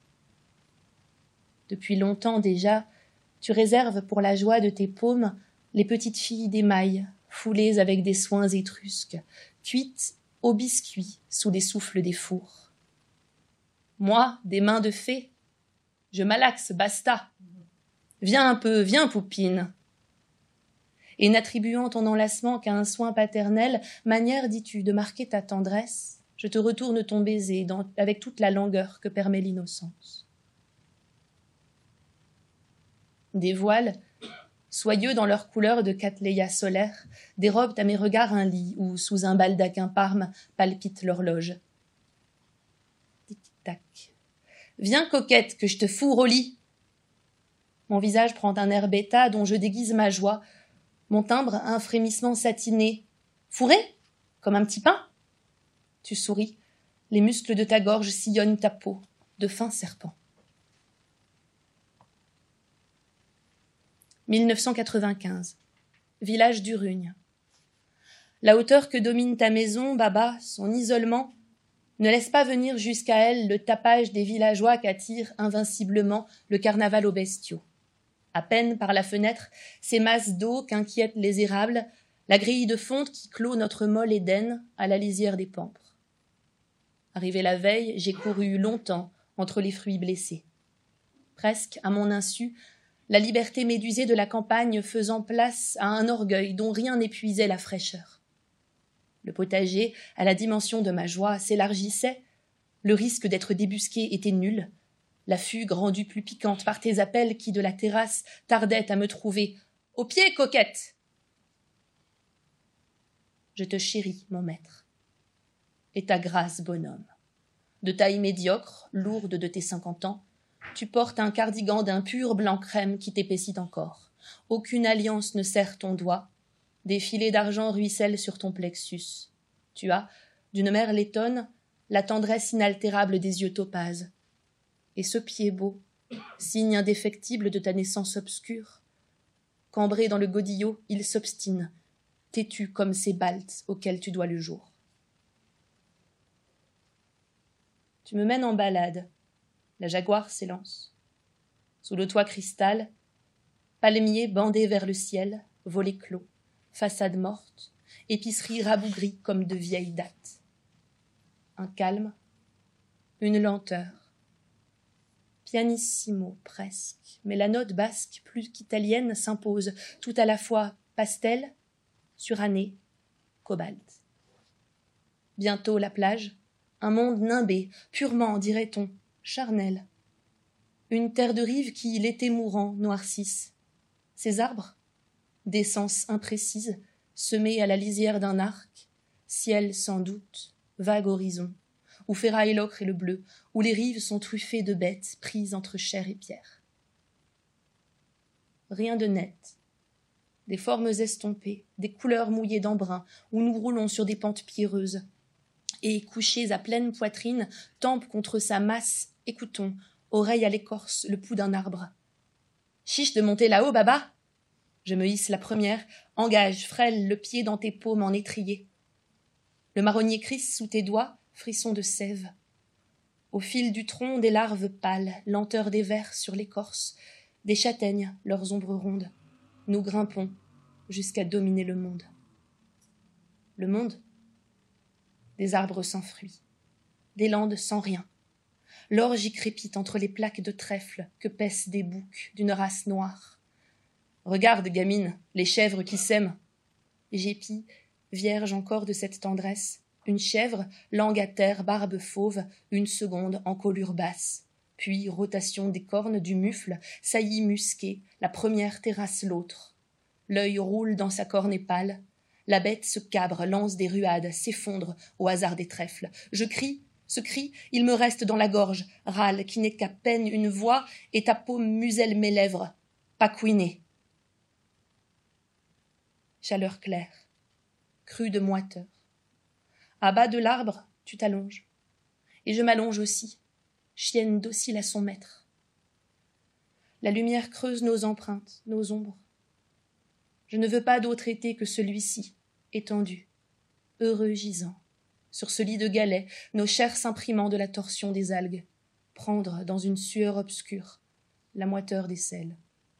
Depuis longtemps déjà, tu réserves pour la joie de tes paumes les petites filles d'émail, foulées avec des soins étrusques, cuites au biscuit sous les souffles des fours. Moi, des mains de fée, je malaxe, basta. Viens un peu, viens, poupine. Et n'attribuant ton enlacement qu'à un soin paternel, manière, dis-tu, de marquer ta tendresse, je te retourne ton baiser avec toute la langueur que permet l'innocence. Des voiles, soyeux dans leur couleur de cattleya solaire, dérobent à mes regards un lit où, sous un baldaquin parme, palpite l'horloge. Tic-tac. Viens, coquette, que je te fourre au lit. Mon visage prend un air bêta dont je déguise ma joie. Mon timbre, un frémissement satiné. Fourré, comme un petit pain. Tu souris, les muscles de ta gorge sillonnent ta peau, de fins serpents. 1995. Village d'Urugne. La hauteur que domine ta maison, Baba, son isolement, ne laisse pas venir jusqu'à elle le tapage des villageois qu'attire invinciblement le carnaval aux bestiaux. À peine par la fenêtre, ces masses d'eau qu'inquiètent les érables, la grille de fonte qui clôt notre molle Éden à la lisière des pampres. Arrivé la veille, j'ai couru longtemps entre les fruits blessés. Presque, à mon insu, la liberté médusée de la campagne faisant place à un orgueil dont rien n'épuisait la fraîcheur. Le potager, à la dimension de ma joie, s'élargissait. Le risque d'être débusqué était nul. La fugue rendue plus piquante par tes appels qui, de la terrasse, tardaient à me trouver. « Au pied, coquette !» Je te chéris, mon maître. Et ta grâce, bonhomme. De taille médiocre, lourde de tes 50 ans, tu portes un cardigan d'un pur blanc crème qui t'épaissit encore. Aucune alliance ne serre ton doigt. Des filets d'argent ruissellent sur ton plexus. Tu as, d'une mère laitonne, la tendresse inaltérable des yeux topazes. Et ce pied beau, signe indéfectible de ta naissance obscure. Cambré dans le godillot, il s'obstine, têtu comme ces baltes auxquels tu dois le jour. Tu me mènes en balade. La jaguar s'élance. Sous le toit cristal, palmiers bandés vers le ciel, volets clos, façade morte, épicerie rabougrie comme de vieille date. Un calme, une lenteur. Pianissimo presque, mais la note basque plus qu'italienne s'impose, tout à la fois pastel, suranné, cobalt. Bientôt la plage, un monde nimbé, purement, dirait-on, charnel. Une terre de rive qui, l'été mourant, noircisse. Ces arbres, d'essence imprécise, semés à la lisière d'un arc, ciel sans doute, vague horizon, où ferraille l'ocre et le bleu, où les rives sont truffées de bêtes prises entre chair et pierre. Rien de net. Des formes estompées, des couleurs mouillées d'embrun, où nous roulons sur des pentes pierreuses. Et, couchés à pleine poitrine, tempes contre sa masse, écoutons, oreille à l'écorce, le pouls d'un arbre. Chiche de monter là-haut, Baba. Je me hisse la première, engage, frêle, le pied dans tes paumes en étrier. Le marronnier crisse sous tes doigts, frisson de sève. Au fil du tronc, des larves pâles, lenteur des vers sur l'écorce, des châtaignes, leurs ombres rondes. Nous grimpons jusqu'à dominer le monde. Le monde? Des arbres sans fruits, des landes sans rien. L'orge y crépite entre les plaques de trèfle que paissent des boucs d'une race noire. Regarde, gamine, les chèvres qui s'aiment. J'épie, vierge encore de cette tendresse, une chèvre, langue à terre, barbe fauve, une seconde en colure basse. Puis, rotation des cornes du mufle, saillie musquée, la première terrasse l'autre. L'œil roule dans sa corne pâle. La bête se cabre, lance des ruades, s'effondre au hasard des trèfles. Je crie, ce cri, il me reste dans la gorge, râle qui n'est qu'à peine une voix, et ta paume muselle mes lèvres, pas couinée. Chaleur claire, crue de moiteur. À bas de l'arbre, tu t'allonges. Et je m'allonge aussi, chienne docile à son maître. La lumière creuse nos empreintes, nos ombres. Je ne veux pas d'autre été que celui-ci, étendu, heureux gisant, sur ce lit de galets, nos chairs s'imprimant de la torsion des algues, prendre dans une sueur obscure la moiteur des sels.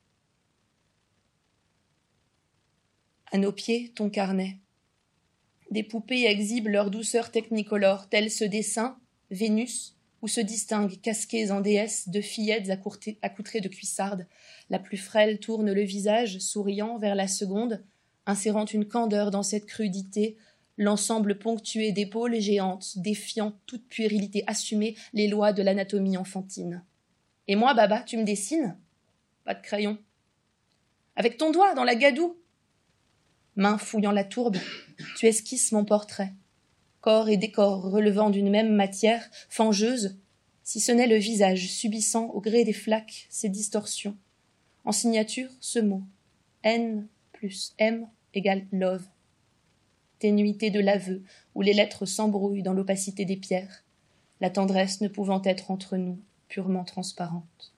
À nos pieds, ton carnet. Des poupées exhibent leur douceur technicolore, tel ce dessin, Vénus, où se distinguent, casquées en déesses, deux fillettes accoutrées de cuissardes. La plus frêle tourne le visage, souriant, vers la seconde, insérant une candeur dans cette crudité, l'ensemble ponctué d'épaules géantes, défiant toute puérilité assumée les lois de l'anatomie enfantine. Et moi, Baba, tu me dessines ? Pas de crayon. Avec ton doigt dans la gadoue. Main fouillant la tourbe, tu esquisses mon portrait. Corps et décor relevant d'une même matière, fangeuse, si ce n'est le visage subissant au gré des flaques ses distorsions. En signature, ce mot, N plus M égale love. Ténuité de l'aveu, où les lettres s'embrouillent dans l'opacité des pierres, la tendresse ne pouvant être entre nous purement transparente.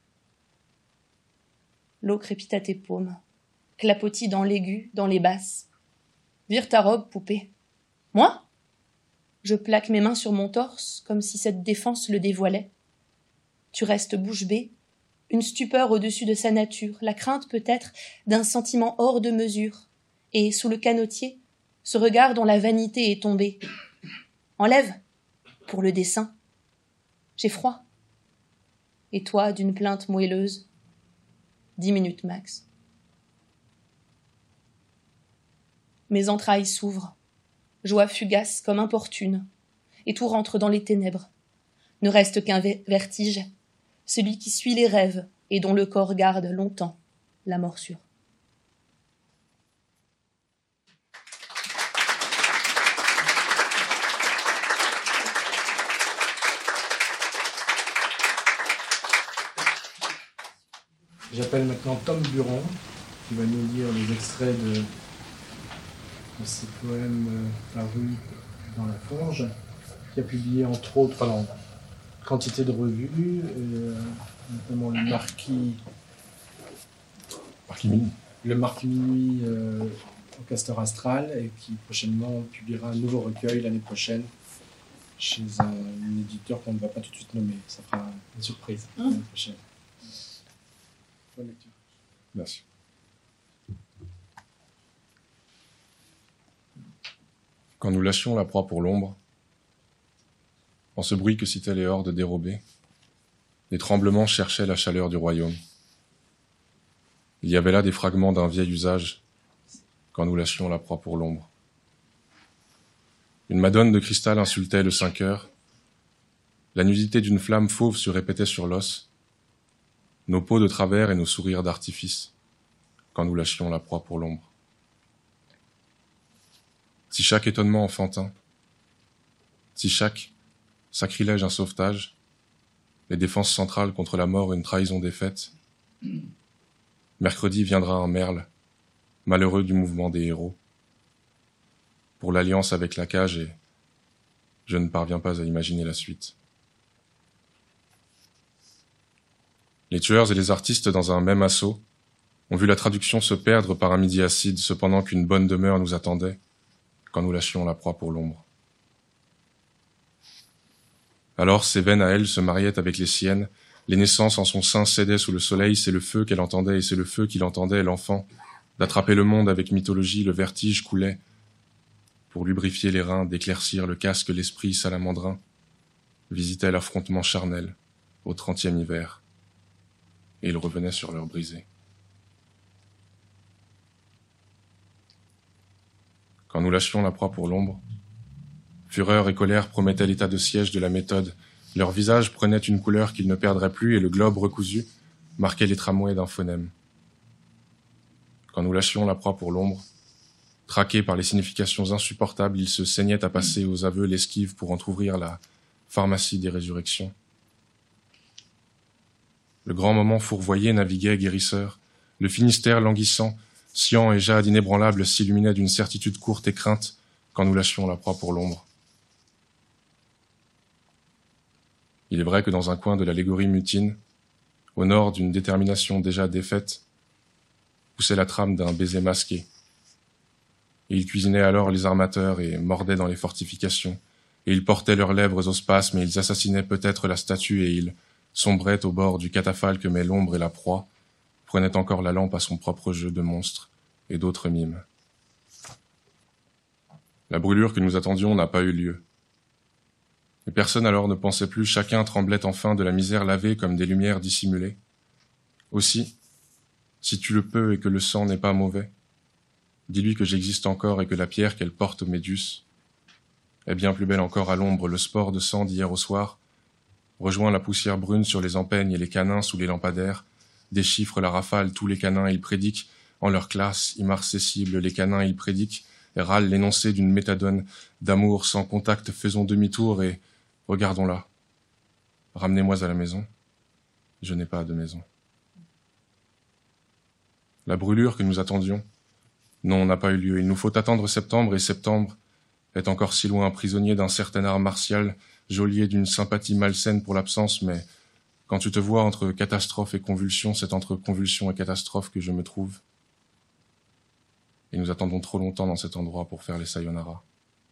L'eau crépite à tes paumes, clapotis dans l'aigu, dans les basses. Vire ta robe, poupée. Moi ? Je plaque mes mains sur mon torse, comme si cette défense le dévoilait. Tu restes bouche bée, une stupeur au-dessus de sa nature, la crainte peut-être d'un sentiment hors de mesure, et, sous le canotier, ce regard dont la vanité est tombée. Enlève, pour le dessin. J'ai froid. Et toi, d'une plainte moelleuse, 10 minutes max. Mes entrailles s'ouvrent, joie fugace comme importune, et tout rentre dans les ténèbres. Ne reste qu'un vertige, celui qui suit les rêves et dont le corps garde longtemps la morsure. J'appelle maintenant Tom Buron, qui va nous lire les extraits de ces poèmes parus dans La Forge, qui a publié entre autres dans quantité de revues, notamment le Marquis Minuit au Castor Astral, et qui prochainement publiera un nouveau recueil l'année prochaine chez un éditeur qu'on ne va pas tout de suite nommer. Ça fera une surprise l'année prochaine. Bonne lecture. Merci. Quand nous lâchions la proie pour l'ombre, en ce bruit que citaient les hordes dérobées, les tremblements cherchaient la chaleur du royaume. Il y avait là des fragments d'un vieil usage, quand nous lâchions la proie pour l'ombre. Une madone de cristal insultait le 5 heures, la nudité d'une flamme fauve se répétait sur l'os, nos peaux de travers et nos sourires d'artifice, quand nous lâchions la proie pour l'ombre. Si chaque étonnement enfantin, si chaque sacrilège un sauvetage, les défenses centrales contre la mort une trahison défaite, mercredi viendra un merle, malheureux du mouvement des héros, pour l'alliance avec la cage, et je ne parviens pas à imaginer la suite. Les tueurs et les artistes dans un même assaut ont vu la traduction se perdre par un midi acide, cependant qu'une bonne demeure nous attendait, quand nous lâchions la proie pour l'ombre. Alors ses veines à elle se mariaient avec les siennes, les naissances en son sein cédaient sous le soleil, c'est le feu qu'elle entendait et c'est le feu qu'il entendait, l'enfant. D'attraper le monde avec mythologie, le vertige coulait, pour lubrifier les reins, d'éclaircir le casque, l'esprit salamandrin. visitaient l'affrontement charnel au 30e hiver, et ils revenaient sur leur brisée. Quand nous lâchions la proie pour l'ombre, fureur et colère promettaient l'état de siège de la méthode. Leurs visages prenaient une couleur qu'ils ne perdraient plus et le globe recousu marquait les tramways d'un phonème. Quand nous lâchions la proie pour l'ombre, traqués par les significations insupportables, ils se saignaient à passer aux aveux l'esquive pour entr'ouvrir la pharmacie des résurrections. Le grand moment fourvoyé naviguait guérisseur, le Finistère languissant, Sian et Jade inébranlables s'illuminaient d'une certitude courte et crainte quand nous lâchions la proie pour l'ombre. Il est vrai que dans un coin de l'allégorie mutine, au nord d'une détermination déjà défaite, poussait la trame d'un baiser masqué. Et ils cuisinaient alors les armateurs et mordaient dans les fortifications, et ils portaient leurs lèvres au spasme, et ils assassinaient peut-être la statue, et ils sombraient au bord du catafalque, mais l'ombre et la proie prenaient encore la lampe à son propre jeu de monstres et d'autres mimes. La brûlure que nous attendions n'a pas eu lieu. Et personne alors ne pensait plus, chacun tremblait enfin de la misère lavée comme des lumières dissimulées. Aussi, si tu le peux et que le sang n'est pas mauvais, dis-lui que j'existe encore et que la pierre qu'elle porte au Médus est bien plus belle encore à l'ombre. Le sport de sang d'hier au soir rejoint la poussière brune sur les empeignes et les canins sous les lampadaires, déchiffre la rafale, tous les canins ils prédiquent, en leur classe immarcessible, les canins ils prédiquent, et râlent l'énoncé d'une méthadone d'amour sans contact, faisons demi-tour et regardons-la. Ramenez-moi à la maison, je n'ai pas de maison. La brûlure que nous attendions, non, n'a pas eu lieu. Il nous faut attendre septembre, et septembre est encore si loin, prisonnier d'un certain art martial, geôlier d'une sympathie malsaine pour l'absence, mais quand tu te vois entre catastrophe et convulsion, c'est entre convulsion et catastrophe que je me trouve. Et nous attendons trop longtemps dans cet endroit pour faire les sayonara.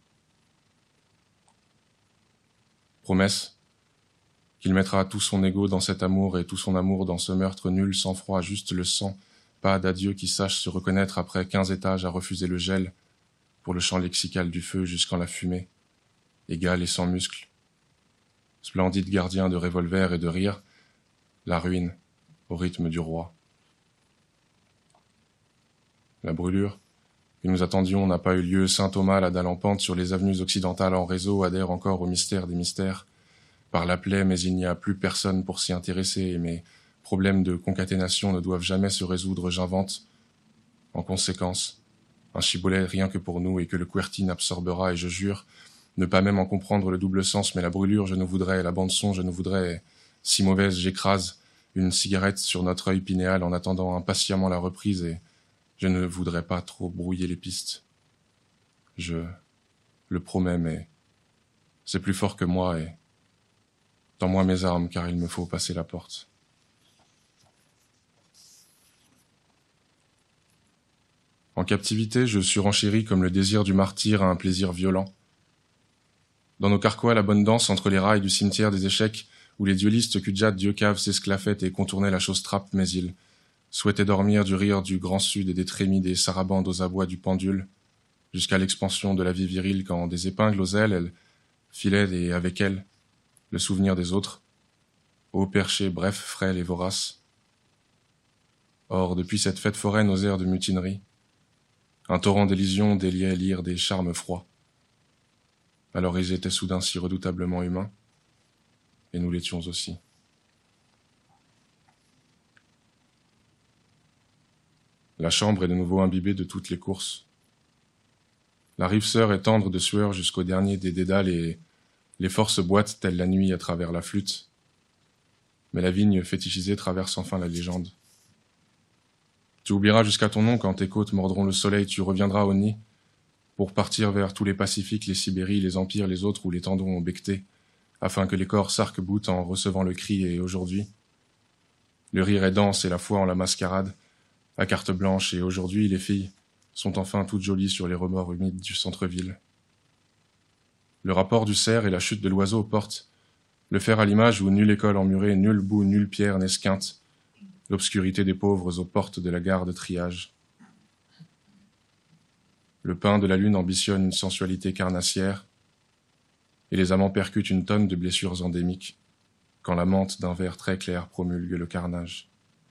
Promesse qu'il mettra tout son ego dans cet amour et tout son amour dans ce meurtre nul, sans froid, juste le sang, pas d'adieu qui sache se reconnaître après 15 étages à refuser le gel pour le champ lexical du feu jusqu'en la fumée, égal et sans muscles. Splendide gardien de revolver et de rire, la ruine au rythme du roi. La brûlure que nous attendions n'a pas eu lieu. Saint Thomas, la dalle en pente sur les avenues occidentales en réseau, adhère encore au mystère des mystères. Par la plaie, mais il n'y a plus personne pour s'y intéresser, et mes problèmes de concaténation ne doivent jamais se résoudre. J'invente, en conséquence, un chibolet rien que pour nous, et que le QWERTY absorbera, et je jure ne pas même en comprendre le double sens, mais la brûlure, je ne voudrais, la bande-son, je ne voudrais, si mauvaise, j'écrase une cigarette sur notre œil pinéal en attendant impatiemment la reprise, et je ne voudrais pas trop brouiller les pistes. Je le promets, mais c'est plus fort que moi, et tends-moi mes armes, car il me faut passer la porte. En captivité, je surenchéris comme le désir du martyr à un plaisir violent. Dans nos carquois, la bonne danse entre les rails du cimetière des échecs, où les duellistes Kudjat, Dieucave s'esclaffaient et contournaient la chose trappe, mais ils souhaitaient dormir du rire du grand sud et des trémies des sarabandes aux abois du pendule, jusqu'à l'expansion de la vie virile quand des épingles aux ailes, elles filaient et avec elles le souvenir des autres, haut perché, bref, frêle et vorace. Or, depuis cette fête foraine aux airs de mutinerie, un torrent d'élision déliait l'ire des charmes froids. Alors ils étaient soudain si redoutablement humains, et nous l'étions aussi. La chambre est de nouveau imbibée de toutes les courses. La rive sœur est tendre de sueur jusqu'au dernier des dédales, et les forces boitent telle la nuit à travers la flûte. Mais la vigne fétichisée traverse enfin la légende. Tu oublieras jusqu'à ton nom quand tes côtes mordront le soleil, tu reviendras au nid, pour partir vers tous les Pacifiques, les Sibéries, les empires, les autres où les tendons ont becqueté, afin que les corps s'arc-boutent en recevant le cri, et aujourd'hui, le rire est dense et la foi en la mascarade, à carte blanche, et aujourd'hui, les filles sont enfin toutes jolies sur les rebords humides du centre-ville. Le rapport du cerf et la chute de l'oiseau portent le fer à l'image où nulle école emmurée, nulle boue, nulle pierre n'esquinte l'obscurité des pauvres aux portes de la gare de triage. Le pain de la lune ambitionne une sensualité carnassière, et les amants percutent une tonne de blessures endémiques, quand la menthe d'un verre très clair promulgue le carnage.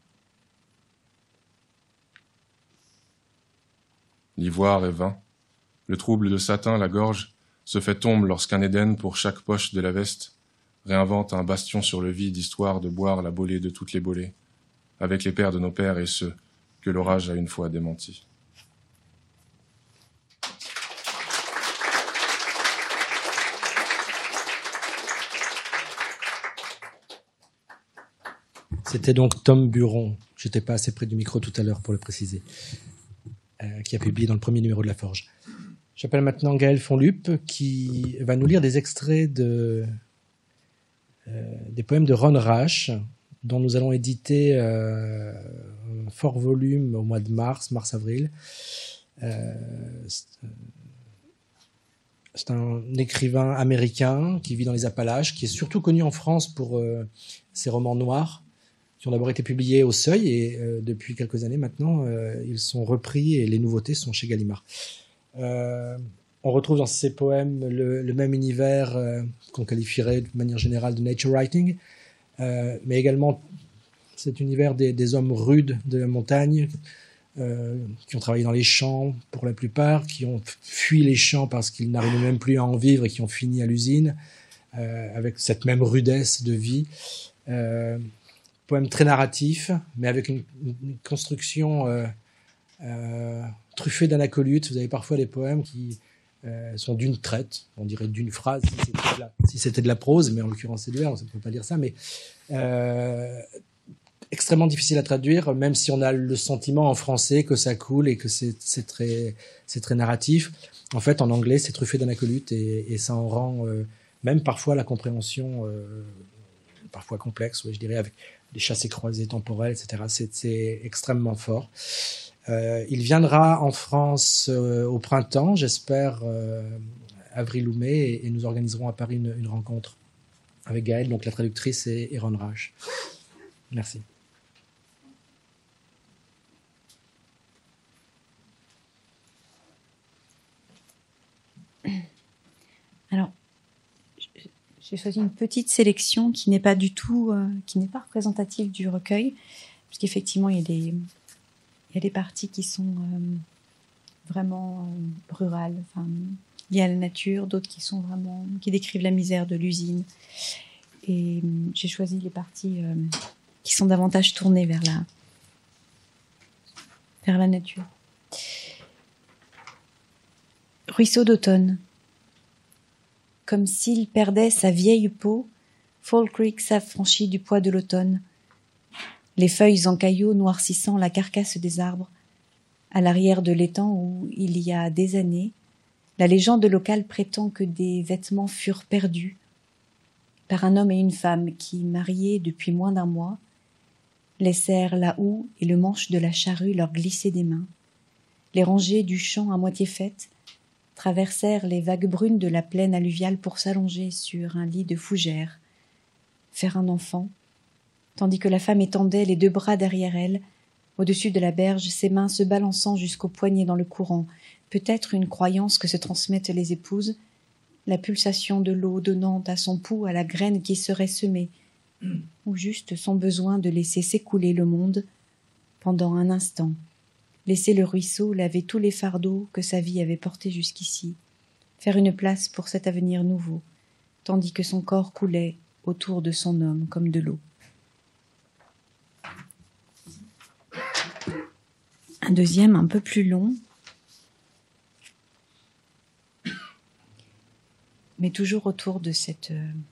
L'ivoire est vain, le trouble de satin la gorge se fait tombe lorsqu'un Éden, pour chaque poche de la veste, réinvente un bastion sur le vide histoire de boire la bolée de toutes les bolées, avec les pères de nos pères et ceux que l'orage a une fois démentis. C'était donc Tom Buron, je n'étais pas assez près du micro tout à l'heure pour le préciser, qui a publié dans le premier numéro de La Forge. J'appelle maintenant Gaël Fonlup qui va nous lire des extraits des poèmes de Ron Rash, dont nous allons éditer un fort volume au mois de mars-avril. C'est un écrivain américain qui vit dans les Appalaches, qui est surtout connu en France pour ses romans noirs, qui ont d'abord été publiés au Seuil et depuis quelques années maintenant, ils sont repris et les nouveautés sont chez Gallimard. On retrouve dans ces poèmes le même univers qu'on qualifierait de manière générale de nature writing, mais également cet univers des hommes rudes de la montagne qui ont travaillé dans les champs pour la plupart, qui ont fui les champs parce qu'ils n'arrivaient même plus à en vivre et qui ont fini à l'usine avec cette même rudesse de vie. Poème très narratif, mais avec une construction truffée d'anacolutes. Vous avez parfois des poèmes qui sont d'une traite, on dirait d'une phrase si c'était de la prose, mais en l'occurrence c'est du vers, on ne peut pas dire ça, mais extrêmement difficile à traduire, même si on a le sentiment en français que ça coule et que c'est très narratif. En fait, en anglais, c'est truffé d'anacolutes et ça en rend même parfois la compréhension parfois complexe, je dirais, avec des chassés-croisés temporels, etc. C'est extrêmement fort. Il viendra en France au printemps, j'espère, avril ou mai, et nous organiserons à Paris une rencontre avec Gaëlle, donc la traductrice, et Ron Rash. Merci. Alors, j'ai choisi une petite sélection qui n'est pas du tout, qui n'est pas représentative du recueil, parce qu'effectivement, il y a des parties qui sont vraiment rurales, enfin, liées à la nature, d'autres qui sont vraiment, qui décrivent la misère de l'usine. Et j'ai choisi les parties qui sont davantage tournées vers la nature. Ruisseau d'automne. Comme s'il perdait sa vieille peau, Fall Creek s'affranchit du poids de l'automne. Les feuilles en caillots noircissant la carcasse des arbres, à l'arrière de l'étang où, il y a des années, la légende locale prétend que des vêtements furent perdus par un homme et une femme qui, mariés depuis moins d'un mois, laissèrent la houe et le manche de la charrue leur glisser des mains. Les rangées du champ à moitié faites traversèrent les vagues brunes de la plaine alluviale pour s'allonger sur un lit de fougères, faire un enfant, tandis que la femme étendait les deux bras derrière elle, au-dessus de la berge, ses mains se balançant jusqu'au poignet dans le courant, peut-être une croyance que se transmettent les épouses, la pulsation de l'eau donnant à son pouls à la graine qui serait semée, ou juste son besoin de laisser s'écouler le monde pendant un instant, laisser le ruisseau laver tous les fardeaux que sa vie avait portés jusqu'ici, faire une place pour cet avenir nouveau, tandis que son corps coulait autour de son homme comme de l'eau. Un deuxième un peu plus long, mais toujours autour de cette...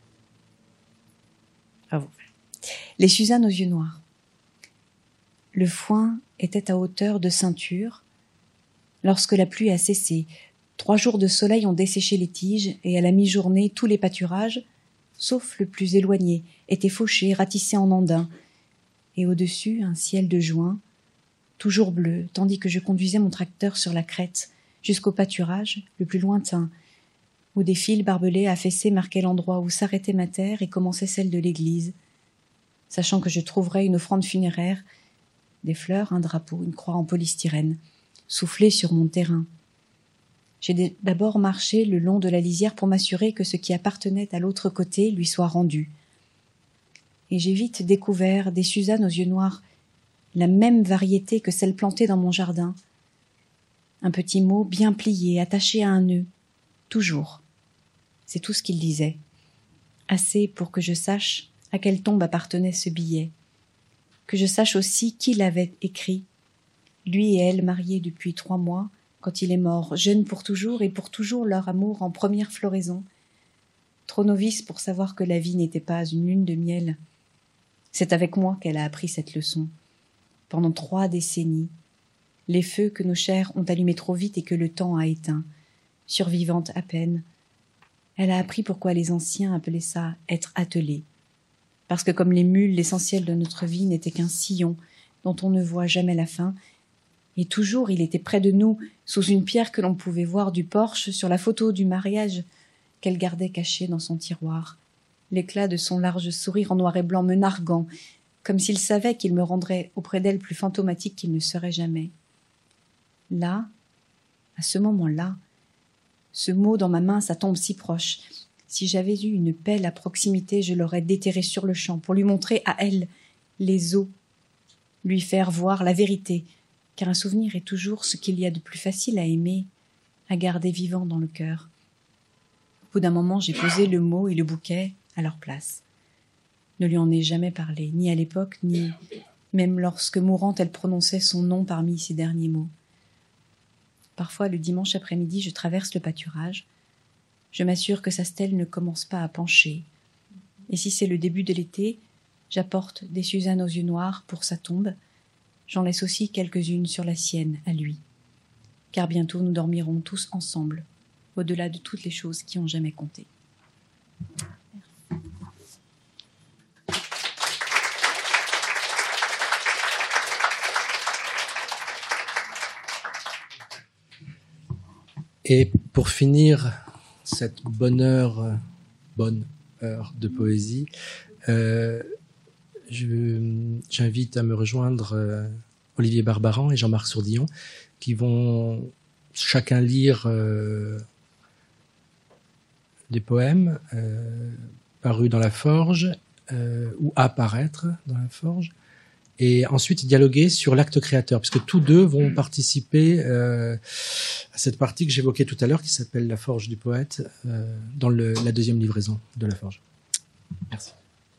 Bravo. Les Suzannes aux yeux noirs. Le foin était à hauteur de ceinture. Lorsque la pluie a cessé, 3 jours de soleil ont desséché les tiges, et à la mi-journée, tous les pâturages, sauf le plus éloigné, étaient fauchés, ratissés en andins. Et au-dessus, un ciel de juin, toujours bleu, tandis que je conduisais mon tracteur sur la crête, jusqu'au pâturage, le plus lointain, où des fils barbelés affaissés marquaient l'endroit où s'arrêtait ma terre et commençait celle de l'église, sachant que je trouverais une offrande funéraire, des fleurs, un drapeau, une croix en polystyrène, soufflée sur mon terrain. J'ai d'abord marché le long de la lisière pour m'assurer que ce qui appartenait à l'autre côté lui soit rendu. Et j'ai vite découvert des Suzannes aux yeux noirs, la même variété que celle plantée dans mon jardin. Un petit mot bien plié, attaché à un nœud. Toujours. C'est tout ce qu'il disait. Assez pour que je sache à quelle tombe appartenait ce billet. Que je sache aussi qui l'avait écrit. Lui et elle mariés depuis 3 mois, quand il est mort, jeunes pour toujours et pour toujours leur amour en première floraison. Trop novice pour savoir que la vie n'était pas une lune de miel. C'est avec moi qu'elle a appris cette leçon. Pendant 3 décennies, les feux que nos chairs ont allumés trop vite et que le temps a éteints, survivante à peine, elle a appris pourquoi les anciens appelaient ça être attelé. Parce que comme les mules, l'essentiel de notre vie n'était qu'un sillon dont on ne voit jamais la fin, et toujours il était près de nous, sous une pierre que l'on pouvait voir du porche sur la photo du mariage qu'elle gardait cachée dans son tiroir, l'éclat de son large sourire en noir et blanc me narguant, comme s'il savait qu'il me rendrait auprès d'elle plus fantomatique qu'il ne serait jamais. Là, à ce moment-là, ce mot dans ma main, sa tombe si proche, si j'avais eu une pelle à proximité, je l'aurais déterré sur le champ pour lui montrer à elle les os, lui faire voir la vérité, car un souvenir est toujours ce qu'il y a de plus facile à aimer, à garder vivant dans le cœur. Au bout d'un moment, j'ai posé le mot et le bouquet à leur place. Ne lui en ai jamais parlé, ni à l'époque, ni même lorsque mourante elle prononçait son nom parmi ces derniers mots. Parfois, le dimanche après-midi, je traverse le pâturage. Je m'assure que sa stèle ne commence pas à pencher. Et si c'est le début de l'été, j'apporte des Suzannes aux yeux noirs pour sa tombe. J'en laisse aussi quelques-unes sur la sienne, à lui. Car bientôt nous dormirons tous ensemble, au-delà de toutes les choses qui ont jamais compté. Et pour finir cette bonne heure de poésie, j'invite à me rejoindre Olivier Barbaran et Jean-Marc Sourdillon, qui vont chacun lire des poèmes parus dans la Forge ou apparaître dans la Forge, et ensuite dialoguer sur l'acte créateur, puisque tous deux vont participer à cette partie que j'évoquais tout à l'heure, qui s'appelle La Forge du poète, dans la deuxième livraison de la Forge. Merci.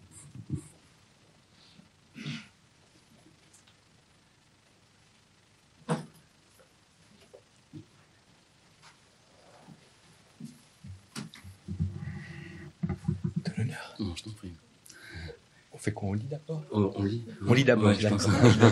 De l'honneur. Non, je t'en prie. On fait quoi? On lit d'abord? On lit. On lit d'abord, Ouais, je pense.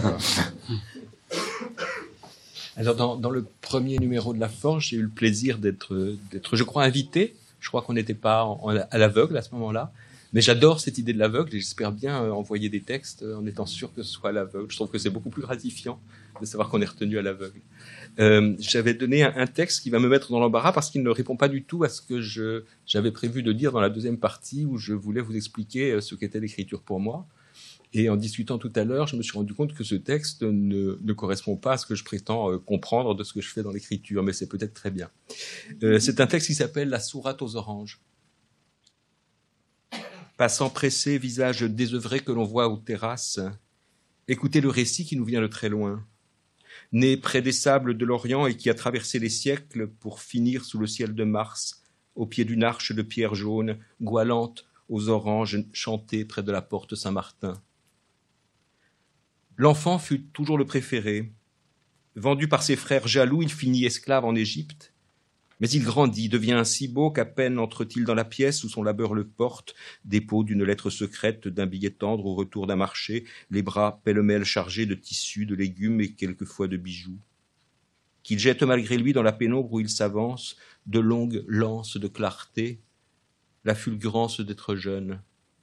Alors, dans le premier numéro de La Forge, j'ai eu le plaisir d'être, je crois, invité. Je crois qu'on n'était pas à l'aveugle à ce moment-là. Mais j'adore cette idée de l'aveugle et j'espère bien envoyer des textes en étant sûr que ce soit à l'aveugle. Je trouve que c'est beaucoup plus gratifiant de savoir qu'on est retenu à l'aveugle. J'avais donné un texte qui va me mettre dans l'embarras parce qu'il ne répond pas du tout à ce que j'avais prévu de dire dans la deuxième partie où je voulais vous expliquer ce qu'était l'écriture pour moi. Et en discutant tout à l'heure, je me suis rendu compte que ce texte ne correspond pas à ce que je prétends comprendre de ce que je fais dans l'écriture, mais c'est peut-être très bien. C'est un texte qui s'appelle « La sourate aux oranges ». Passant pressé, visage désœuvré que l'on voit aux terrasses, écoutez le récit qui nous vient de très loin. Né près des sables de l'Orient et qui a traversé les siècles pour finir sous le ciel de Mars, au pied d'une arche de pierre jaune, goualante aux oranges chantées près de la porte Saint-Martin. L'enfant fut toujours le préféré. Vendu par ses frères jaloux, il finit esclave en Égypte. Mais il grandit, devient si beau qu'à peine entre-t-il dans la pièce où son labeur le porte, dépôt d'une lettre secrète, d'un billet tendre au retour d'un marché, les bras pêle-mêle chargés de tissus, de légumes et quelquefois de bijoux. Qu'il jette malgré lui dans la pénombre où il s'avance, de longues lances de clarté, la fulgurance d'être jeune.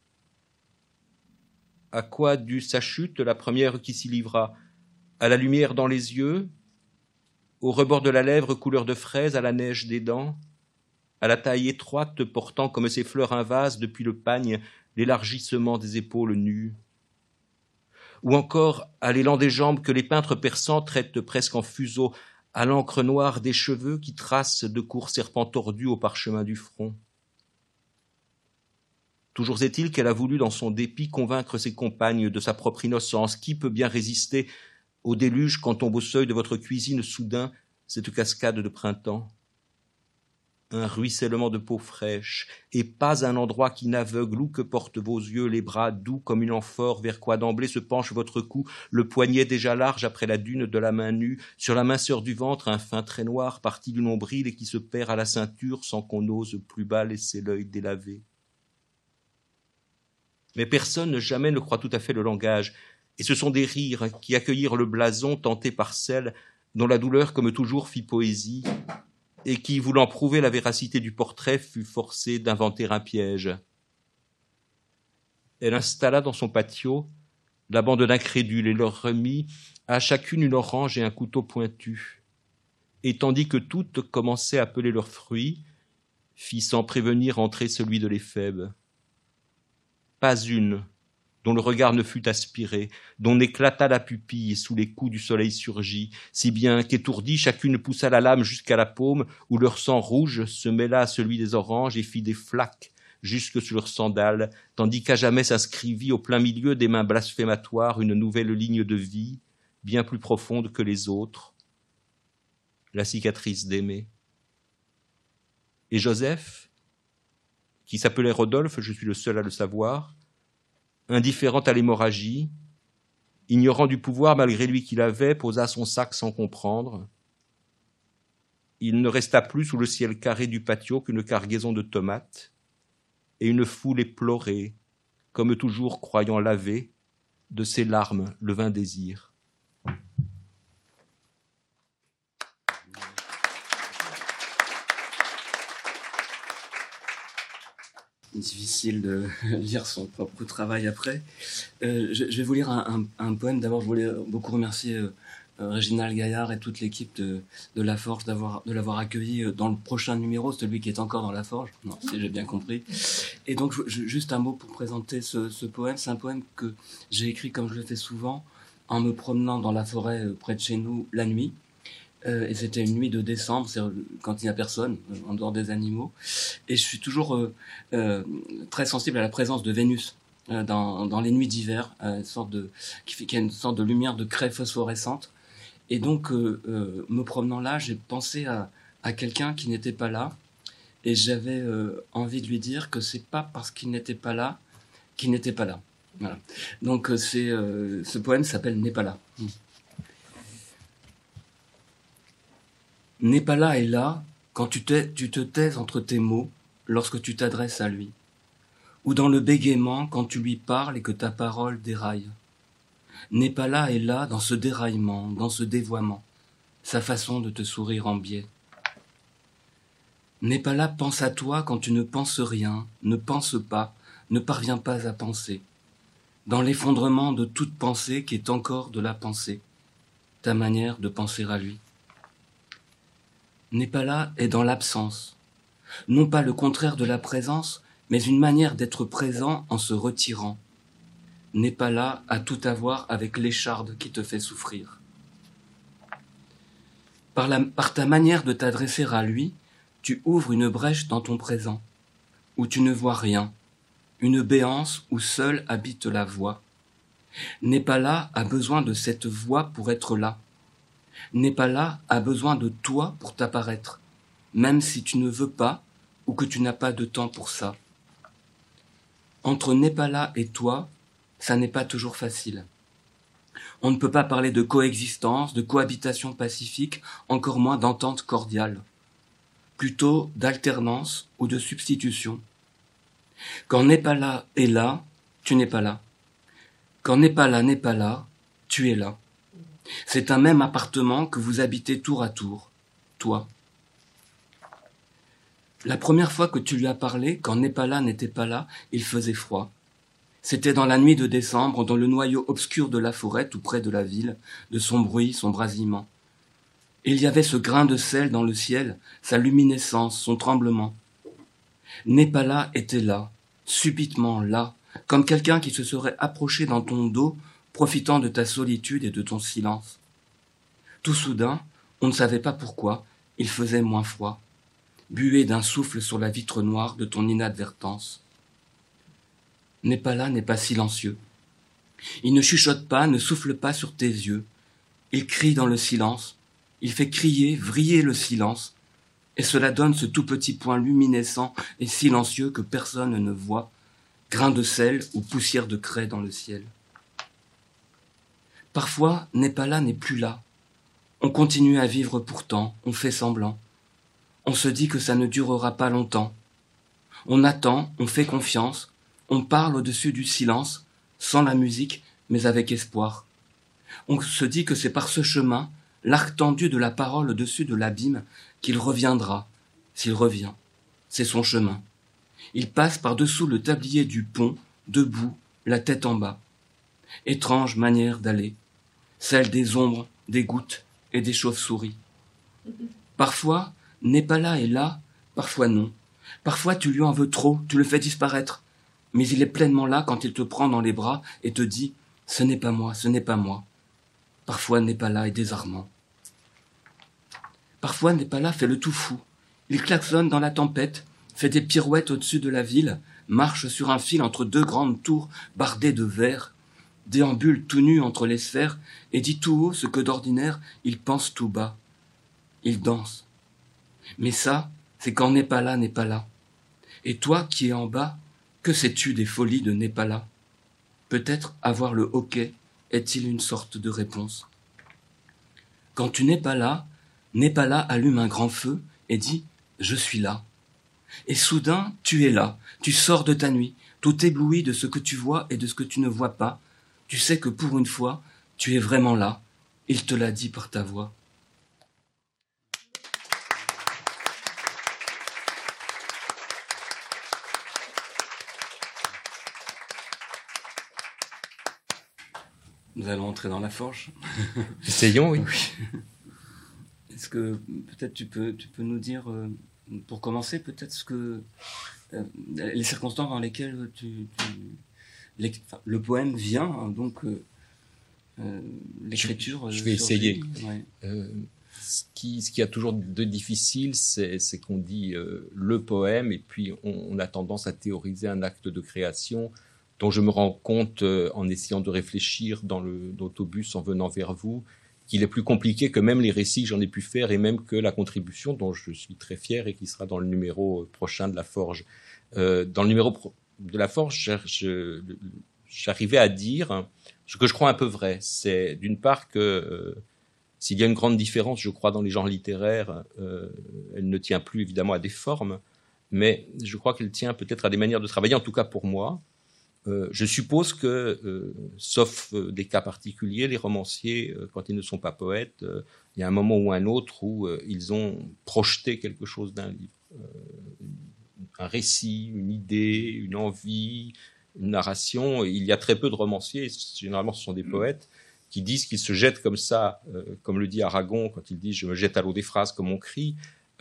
À quoi dut sa chute, la première qui s'y livra? À la lumière dans les yeux, au rebord de la lèvre couleur de fraise, à la neige des dents, à la taille étroite portant comme ces fleurs un vase depuis le pagne l'élargissement des épaules nues, ou encore à l'élan des jambes que les peintres persans traitent presque en fuseau, à l'encre noire des cheveux qui tracent de courts serpents tordus au parchemin du front. Toujours est-il qu'elle a voulu, dans son dépit, convaincre ses compagnes de sa propre innocence. Qui peut bien résister au déluge quand tombe au seuil de votre cuisine soudain cette cascade de printemps? Un ruissellement de peau fraîche, et pas un endroit qui n'aveugle où que portent vos yeux, les bras doux comme une amphore vers quoi d'emblée se penche votre cou, le poignet déjà large après la dune de la main nue, sur la minceur du ventre un fin trait noir parti du nombril et qui se perd à la ceinture sans qu'on ose plus bas laisser l'œil délavé. Mais personne jamais ne croit tout à fait le langage, et ce sont des rires qui accueillirent le blason tenté par celle dont la douleur comme toujours fit poésie, et qui, voulant prouver la véracité du portrait, fut forcée d'inventer un piège. Elle installa dans son patio la bande d'incrédules et leur remit à chacune une orange et un couteau pointu. Et tandis que toutes commençaient à peler leurs fruits, fit sans prévenir entrer celui de l'éphèbe. Pas une dont le regard ne fût aspiré, dont n'éclata la pupille sous les coups du soleil surgit, si bien qu'étourdie, chacune poussa la lame jusqu'à la paume, où leur sang rouge se mêla à celui des oranges et fit des flaques jusque sur leurs sandales, tandis qu'à jamais s'inscrivit au plein milieu des mains blasphématoires une nouvelle ligne de vie, bien plus profonde que les autres, la cicatrice d'aimer. Et Joseph, qui s'appelait Rodolphe, je suis le seul à le savoir, indifférent à l'hémorragie, ignorant du pouvoir malgré lui qu'il avait, posa son sac sans comprendre. Il ne resta plus sous le ciel carré du patio qu'une cargaison de tomates et une foule éplorée, comme toujours croyant laver de ses larmes le vain désir. Difficile de lire son propre travail après. Je vais vous lire un poème. D'abord, je voulais beaucoup remercier Réginald Gaillard et toute l'équipe de La Forge de l'avoir accueilli dans le prochain numéro, celui qui est encore dans La Forge. Non, si j'ai bien compris. Et donc, juste un mot pour présenter ce poème. C'est un poème que j'ai écrit, comme je le fais souvent, en me promenant dans la forêt près de chez nous la nuit. Et c'était une nuit de décembre, c'est quand il n'y a personne, en dehors des animaux. Et je suis toujours très sensible à la présence de Vénus dans les nuits d'hiver, qui a une sorte de lumière de craie phosphorescente. Et donc, me promenant là, j'ai pensé à quelqu'un qui n'était pas là. Et j'avais envie de lui dire que c'est pas parce qu'il n'était pas là qu'il n'était pas là. Voilà. Donc, ce poème s'appelle « N'est pas là ». N'est pas là et là quand tu te tais entre tes mots lorsque tu t'adresses à lui, ou dans le bégaiement quand tu lui parles et que ta parole déraille. N'est pas là et là dans ce déraillement, dans ce dévoiement, sa façon de te sourire en biais. N'est pas là pense à toi quand tu ne penses rien, ne penses pas, ne parviens pas à penser, dans l'effondrement de toute pensée qui est encore de la pensée, ta manière de penser à lui. N'est pas là est dans l'absence, non pas le contraire de la présence, mais une manière d'être présent en se retirant. N'est pas là à tout avoir avec l'écharde qui te fait souffrir. Par ta manière de t'adresser à lui, tu ouvres une brèche dans ton présent, où tu ne vois rien, une béance où seule habite la voix. N'est pas là a besoin de cette voix pour être là. N'est pas là a besoin de toi pour t'apparaître, même si tu ne veux pas ou que tu n'as pas de temps pour ça. Entre n'est pas là et toi, ça n'est pas toujours facile. On ne peut pas parler de coexistence, de cohabitation pacifique, encore moins d'entente cordiale. Plutôt d'alternance ou de substitution. Quand n'est pas là est là, tu n'es pas là. Quand n'est pas là, tu es là. C'est un même appartement que vous habitez tour à tour, toi. La première fois que tu lui as parlé, quand n'est pas là n'était pas là, il faisait froid. C'était dans la nuit de décembre, dans le noyau obscur de la forêt, tout près de la ville, de son bruit, son brasillement. Il y avait ce grain de sel dans le ciel, sa luminescence, son tremblement. N'est pas là était là, subitement là, comme quelqu'un qui se serait approché dans ton dos, profitant de ta solitude et de ton silence. Tout soudain, On ne savait pas pourquoi, il faisait moins froid. Buée d'un souffle sur la vitre noire de ton inadvertance. N'est pas là, n'est pas silencieux. Il ne chuchote pas, ne souffle pas sur tes yeux. Il crie dans le silence. Il fait crier, vriller le silence. Et cela donne ce tout petit point luminescent et silencieux que personne ne voit, grain de sel ou poussière de craie dans le ciel. Parfois, n'est pas là, n'est plus là. On continue à vivre pourtant, on fait semblant. On se dit que ça ne durera pas longtemps. On attend, on fait confiance, on parle au-dessus du silence, sans la musique, mais avec espoir. On se dit que c'est par ce chemin, l'arc tendu de la parole au-dessus de l'abîme, qu'il reviendra, s'il revient. C'est son chemin. Il passe par-dessous le tablier du pont, debout, la tête en bas. Étrange manière d'aller, celle des ombres, des gouttes et des chauves-souris. Parfois, n'est pas là et là, parfois non. Parfois tu lui en veux trop, tu le fais disparaître. Mais il est pleinement là quand il te prend dans les bras et te dit « Ce n'est pas moi, ce n'est pas moi ». Parfois n'est pas là et désarmant. Parfois n'est pas là fait le tout fou. Il klaxonne dans la tempête, fait des pirouettes au-dessus de la ville, marche sur un fil entre deux grandes tours bardées de verre, déambule tout nu entre les sphères et dit tout haut ce que d'ordinaire il pense tout bas. Il danse. Mais ça, c'est quand n'est pas là, n'est pas là. Et toi qui es en bas, que sais-tu des folies de n'est pas là? Peut-être avoir le hoquet est-il une sorte de réponse. Quand tu n'es pas là allume un grand feu et dit « Je suis là ». Et soudain, tu es là, tu sors de ta nuit, tout ébloui de ce que tu vois et de ce que tu ne vois pas. Tu sais que pour une fois, tu es vraiment là. Il te l'a dit par ta voix. Nous allons entrer dans la forge. Essayons, oui. Est-ce que peut-être tu peux nous dire, pour commencer, peut-être ce que les circonstances dans lesquelles le poème vient, hein, donc l'écriture. Je vais essayer. Ouais. Ce qui a toujours de difficile, c'est qu'on dit le poème et puis on a tendance à théoriser un acte de création dont je me rends compte en essayant de réfléchir dans l'autobus en venant vers vous, qu'il est plus compliqué que même les récits que j'en ai pu faire et même que la contribution dont je suis très fier et qui sera dans le numéro prochain de La Forge. Dans le numéro de La Forge, j'arrivais à dire ce que je crois un peu vrai. C'est d'une part que s'il y a une grande différence, je crois, dans les genres littéraires, elle ne tient plus évidemment à des formes, mais je crois qu'elle tient peut-être à des manières de travailler, en tout cas pour moi. Je suppose que, sauf des cas particuliers, les romanciers, quand ils ne sont pas poètes, il y a un moment ou un autre où ils ont projeté quelque chose d'un livre. Un récit, une idée, une envie, une narration. Il y a très peu de romanciers, généralement ce sont des poètes, qui disent qu'ils se jettent comme ça, comme le dit Aragon quand il dit « je me jette à l'eau des phrases comme on crie »,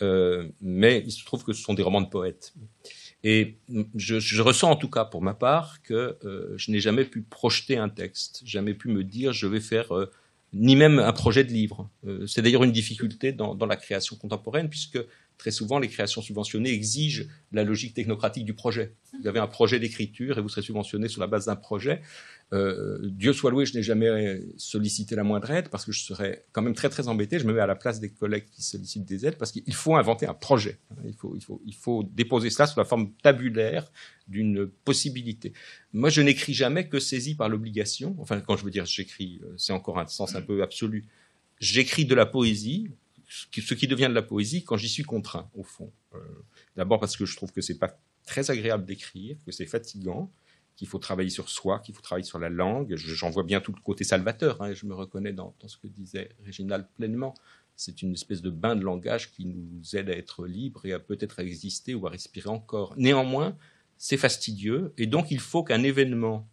mais il se trouve que ce sont des romans de poètes. Et je ressens en tout cas pour ma part que je n'ai jamais pu projeter un texte, jamais pu me dire je vais faire ni même un projet de livre. C'est d'ailleurs une difficulté dans la création contemporaine puisque très souvent les créations subventionnées exigent la logique technocratique du projet. Vous avez un projet d'écriture et vous serez subventionné sur la base d'un projet. Dieu soit loué, je n'ai jamais sollicité la moindre aide parce que je serais quand même très très embêté. Je me mets à la place des collègues qui sollicitent des aides parce qu'il faut inventer un projet. Il faut déposer cela sous la forme tabulaire d'une possibilité. Moi, je n'écris jamais que saisi par l'obligation. Enfin, quand je veux dire j'écris, c'est encore un sens un peu absolu. J'écris de la poésie, ce qui devient de la poésie quand j'y suis contraint, au fond. D'abord parce que je trouve que c'est pas très agréable d'écrire, que c'est fatigant, qu'il faut travailler sur soi, qu'il faut travailler sur la langue. J'en vois bien tout le côté salvateur, hein, je me reconnais dans ce que disait Réginald pleinement. C'est une espèce de bain de langage qui nous aide à être libres et à peut-être à exister ou à respirer encore. Néanmoins, c'est fastidieux, et donc il faut qu'un événement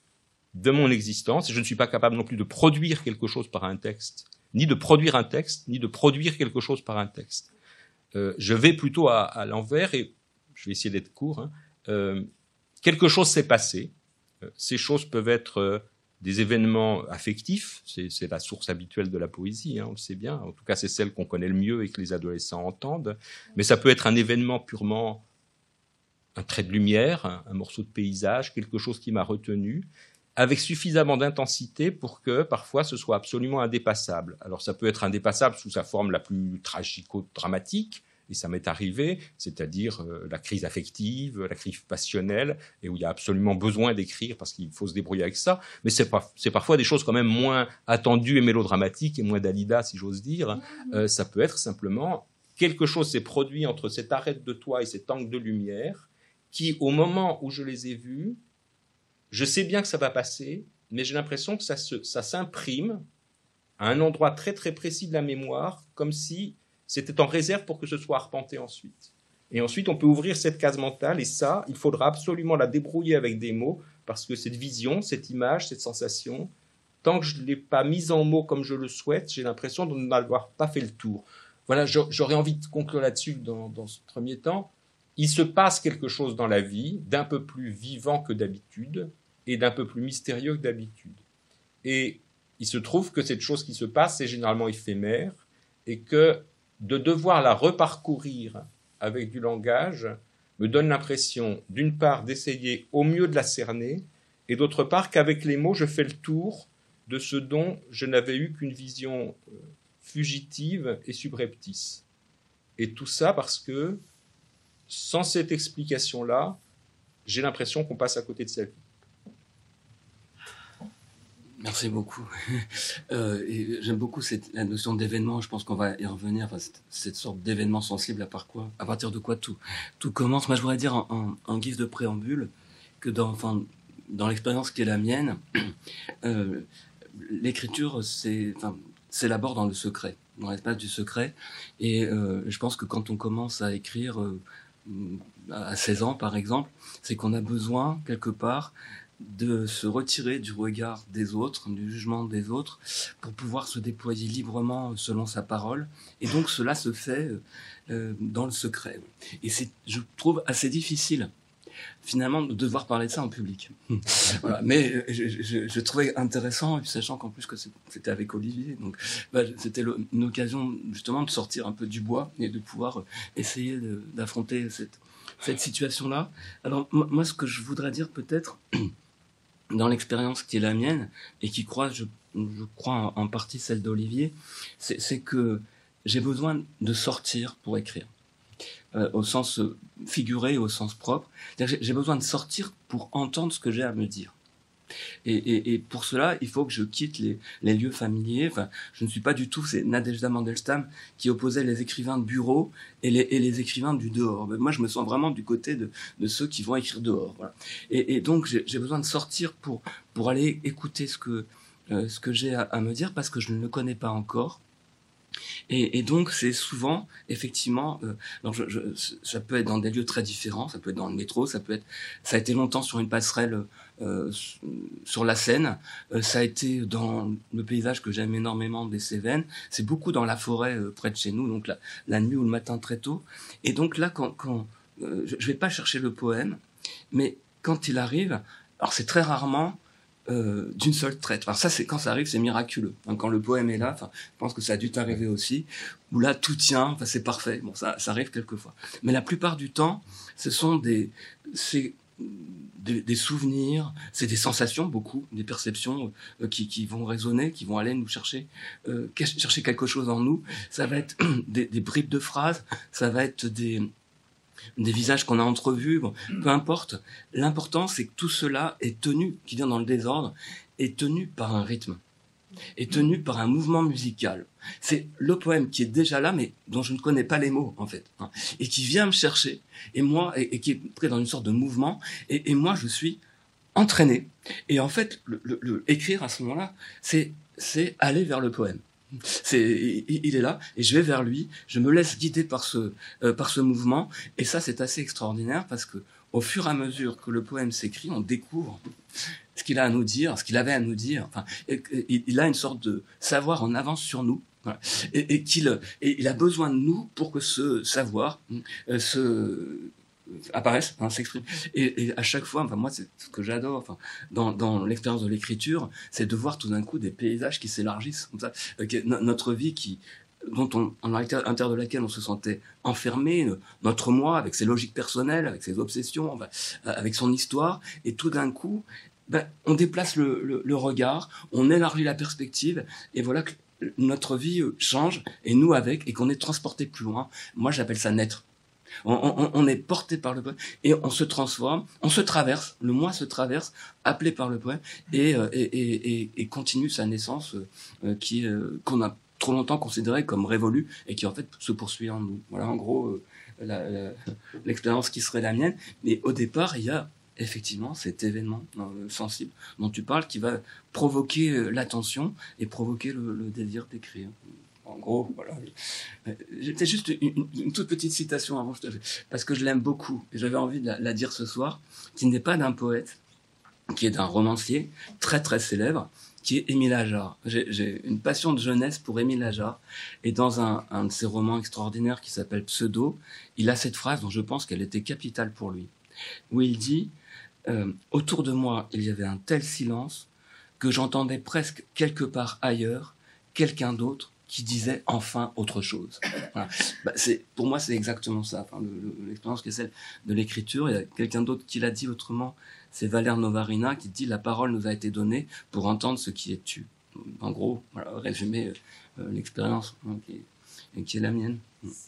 de mon existence, et je ne suis pas capable non plus de produire quelque chose par un texte, ni de produire un texte, ni de produire quelque chose par un texte. Je vais plutôt à l'envers, et je vais essayer d'être court, hein, quelque chose s'est passé. Ces choses peuvent être des événements affectifs, c'est la source habituelle de la poésie, hein, on le sait bien, en tout cas c'est celle qu'on connaît le mieux et que les adolescents entendent, mais ça peut être un événement purement, un trait de lumière, un morceau de paysage, quelque chose qui m'a retenu, avec suffisamment d'intensité pour que parfois ce soit absolument indépassable. Alors ça peut être indépassable sous sa forme la plus tragico-dramatique, et ça m'est arrivé, c'est-à-dire la crise affective, la crise passionnelle, et où il y a absolument besoin d'écrire parce qu'il faut se débrouiller avec ça. Mais c'est parfois des choses quand même moins attendues et mélodramatiques et moins Dalida, si j'ose dire. Ça peut être simplement quelque chose s'est produit entre cet arête de toi et cet angle de lumière qui, au moment où je les ai vus, je sais bien que ça va passer, mais j'ai l'impression que ça s'imprime à un endroit très très précis de la mémoire, comme si c'était en réserve pour que ce soit arpenté ensuite. Et ensuite, on peut ouvrir cette case mentale, et ça, il faudra absolument la débrouiller avec des mots, parce que cette vision, cette image, cette sensation, tant que je ne l'ai pas mise en mots comme je le souhaite, j'ai l'impression de n'avoir pas fait le tour. Voilà, j'aurais envie de conclure là-dessus dans ce premier temps. Il se passe quelque chose dans la vie d'un peu plus vivant que d'habitude, et d'un peu plus mystérieux que d'habitude. Et il se trouve que cette chose qui se passe, c'est généralement éphémère, et que de devoir la reparcourir avec du langage me donne l'impression, d'une part, d'essayer au mieux de la cerner, et d'autre part, qu'avec les mots, je fais le tour de ce dont je n'avais eu qu'une vision fugitive et subreptice. Et tout ça parce que, sans cette explication-là, j'ai l'impression qu'on passe à côté de sa vie. Merci beaucoup. Et j'aime beaucoup la notion d'événement. Je pense qu'on va y revenir. Enfin, cette sorte d'événement sensible à partir de quoi tout commence. Moi, je voudrais dire en guise de préambule que dans l'expérience qui est la mienne, l'écriture s'élabore dans le secret, dans l'espace du secret. Et je pense que quand on commence à écrire à 16 ans, par exemple, c'est qu'on a besoin quelque part de se retirer du regard des autres, du jugement des autres, pour pouvoir se déployer librement selon sa parole. Et donc cela se fait dans le secret. Et c'est, je trouve, assez difficile, finalement, de devoir parler de ça en public. Voilà. Mais je trouvais intéressant, sachant qu'en plus que c'était avec Olivier, donc c'était une occasion justement de sortir un peu du bois et de pouvoir essayer d'affronter cette situation-là. Alors moi, ce que je voudrais dire peut-être, dans l'expérience qui est la mienne, et qui je crois en partie celle d'Olivier, c'est que j'ai besoin de sortir pour écrire. Au sens figuré, au sens propre. J'ai besoin de sortir pour entendre ce que j'ai à me dire. Et pour cela, il faut que je quitte les lieux familiers. Enfin, je ne suis pas du tout, c'est Nadejda Mandelstam qui opposait les écrivains de bureau et les écrivains du dehors. Mais moi, je me sens vraiment du côté de ceux qui vont écrire dehors. Voilà. Et donc, j'ai besoin de sortir pour aller écouter ce que j'ai à me dire, parce que je ne le connais pas encore. Et donc c'est souvent effectivement, ça peut être dans des lieux très différents, ça peut être dans le métro, ça a été longtemps sur une passerelle sur la Seine, ça a été dans le paysage que j'aime énormément des Cévennes, c'est beaucoup dans la forêt près de chez nous, donc la nuit ou le matin très tôt. Et donc là, quand je vais pas chercher le poème, mais quand il arrive, alors c'est très rarement d'une seule traite. Alors ça, quand ça arrive, c'est miraculeux. Quand le poème est là, je pense que ça a dû t'arriver aussi, où là, tout tient, c'est parfait. Bon, ça arrive quelquefois. Mais la plupart du temps, ce sont des souvenirs, c'est des sensations, beaucoup, des perceptions qui vont résonner, qui vont aller nous chercher quelque chose en nous. Ça va être des bribes de phrases, ça va être des visages qu'on a entrevus, bon, peu importe. L'important, c'est que tout cela est tenu, qui vient dans le désordre, est tenu par un rythme, est tenu par un mouvement musical. C'est le poème qui est déjà là, mais dont je ne connais pas les mots, en fait, hein, et qui vient me chercher, et moi, et qui est pris dans une sorte de mouvement, et moi, je suis entraîné. Et en fait, le écrire à ce moment-là, c'est aller vers le poème. Il est là et je vais vers lui, je me laisse guider par ce mouvement, et ça c'est assez extraordinaire, parce que au fur et à mesure que le poème s'écrit, on découvre ce qu'il a à nous dire, ce qu'il avait à nous dire. Enfin, il a une sorte de savoir en avance sur nous, voilà. Et il a besoin de nous pour que ce savoir apparaissent, s'expriment. Et à chaque fois, moi, c'est ce que j'adore, dans l'expérience de l'écriture, c'est de voir tout d'un coup des paysages qui s'élargissent, comme ça. Notre vie à l'intérieur de laquelle on se sentait enfermé, notre moi, avec ses logiques personnelles, avec ses obsessions, avec son histoire, et tout d'un coup, on déplace le regard, on élargit la perspective, et voilà que notre vie change, et nous avec, et qu'on est transporté plus loin. Moi, j'appelle ça naître. On est porté par le poème, et on se transforme, on se traverse, le moi se traverse, appelé par le poème, et continue sa naissance qu'on a trop longtemps considérée comme révolue, et qui en fait se poursuit en nous. Voilà en gros l'expérience qui serait la mienne. Mais au départ, il y a effectivement cet événement sensible dont tu parles, qui va provoquer l'attention et provoquer le désir d'écrire. En gros, voilà. J'ai peut-être juste une toute petite citation avant, parce que je l'aime beaucoup, et j'avais envie de la dire ce soir, qui n'est pas d'un poète, qui est d'un romancier très très célèbre, qui est Émile Ajar. J'ai une passion de jeunesse pour Émile Ajar, et dans un de ses romans extraordinaires qui s'appelle Pseudo, il a cette phrase dont je pense qu'elle était capitale pour lui, où il dit « Autour de moi, il y avait un tel silence que j'entendais presque quelque part ailleurs quelqu'un d'autre qui disait enfin autre chose. » Voilà. Pour moi, c'est exactement ça. L'expérience qui est celle de l'écriture. Il y a quelqu'un d'autre qui l'a dit autrement. C'est Valère Novarina qui dit « La parole nous a été donnée pour entendre ce qui est tu ». En gros, voilà, résumer l'expérience qui est la mienne.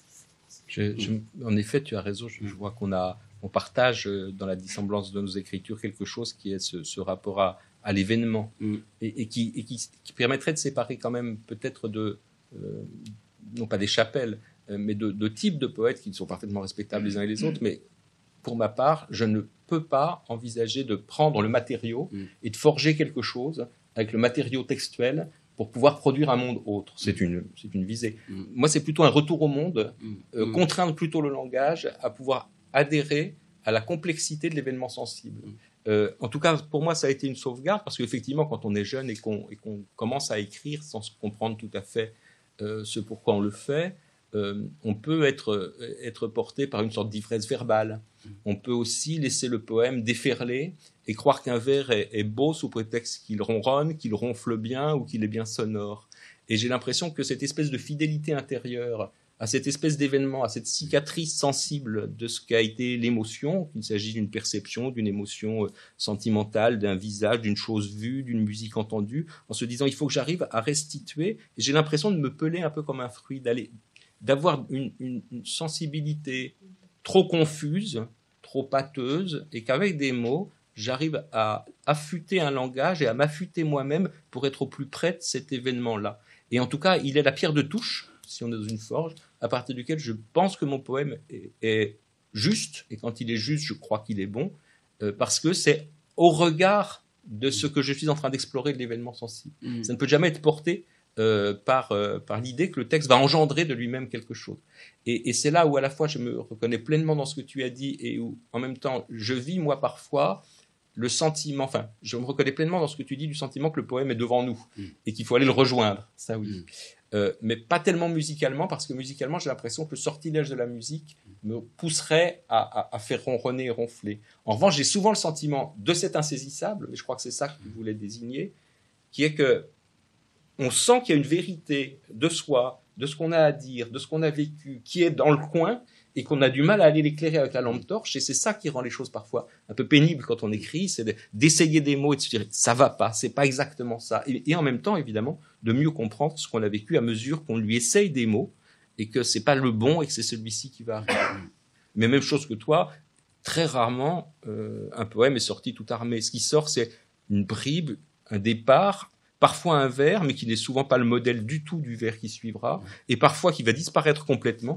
En effet, tu as raison. Je vois on partage dans la dissemblance de nos écritures quelque chose qui est ce rapport à l'événement et qui permettrait de séparer quand même peut-être non pas des chapelles, mais de types de poètes qui sont parfaitement respectables les uns et les autres. Mais pour ma part, je ne peux pas envisager de prendre le matériau et de forger quelque chose avec le matériau textuel pour pouvoir produire un monde autre. C'est une visée. Moi, c'est plutôt un retour au monde, contraindre plutôt le langage à pouvoir adhérer à la complexité de l'événement sensible. En tout cas, pour moi, ça a été une sauvegarde, parce qu'effectivement, quand on est jeune et qu'on commence à écrire sans comprendre tout à fait ce pourquoi on le fait, on peut être porté par une sorte d'ivresse verbale. On peut aussi laisser le poème déferler et croire qu'un vers est beau sous prétexte qu'il ronronne, qu'il ronfle bien ou qu'il est bien sonore. Et j'ai l'impression que cette espèce de fidélité intérieure à cette espèce d'événement, à cette cicatrice sensible de ce qu'a été l'émotion, qu'il s'agisse d'une perception, d'une émotion sentimentale, d'un visage, d'une chose vue, d'une musique entendue, en se disant il faut que j'arrive à restituer. Et j'ai l'impression de me peler un peu comme un fruit, d'avoir une sensibilité trop confuse, trop pâteuse, et qu'avec des mots, j'arrive à affûter un langage et à m'affûter moi-même pour être au plus près de cet événement-là. Et en tout cas, il est la pierre de touche, si on est dans une forge, à partir duquel je pense que mon poème est juste, et quand il est juste, je crois qu'il est bon, parce que c'est au regard de ce que je suis en train d'explorer de l'événement sensible. Ça ne peut jamais être porté par l'idée que le texte va engendrer de lui-même quelque chose. Et c'est là où à la fois je me reconnais pleinement dans ce que tu as dit, et où en même temps je vis moi parfois le sentiment, enfin je me reconnais pleinement dans ce que tu dis du sentiment que le poème est devant nous, et qu'il faut aller le rejoindre, ça oui. Mais pas tellement musicalement, parce que musicalement, j'ai l'impression que le sortilège de la musique me pousserait à faire ronronner et ronfler. En revanche, j'ai souvent le sentiment de cet insaisissable, et je crois que c'est ça que tu voulais désigner, qui est que on sent qu'il y a une vérité de soi, de ce qu'on a à dire, de ce qu'on a vécu, qui est dans le coin, et qu'on a du mal à aller l'éclairer avec la lampe torche, et c'est ça qui rend les choses parfois un peu pénibles quand on écrit, c'est d'essayer des mots et de se dire ça va pas, c'est pas exactement ça, et en même temps évidemment de mieux comprendre ce qu'on a vécu à mesure qu'on lui essaye des mots, et que c'est pas le bon et que c'est celui-ci qui va arriver. Mais même chose que toi, très rarement un poème est sorti tout armé. Ce qui sort, c'est une bribe, un départ, parfois un vers, mais qui n'est souvent pas le modèle du tout du vers qui suivra, et parfois qui va disparaître complètement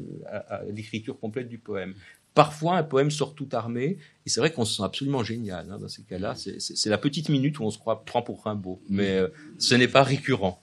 à l'écriture complète du poème. Parfois, un poème sort tout armé, et c'est vrai qu'on se sent absolument génial dans ces cas-là. C'est la petite minute où on se prend pour Rimbaud, mais ce n'est pas récurrent.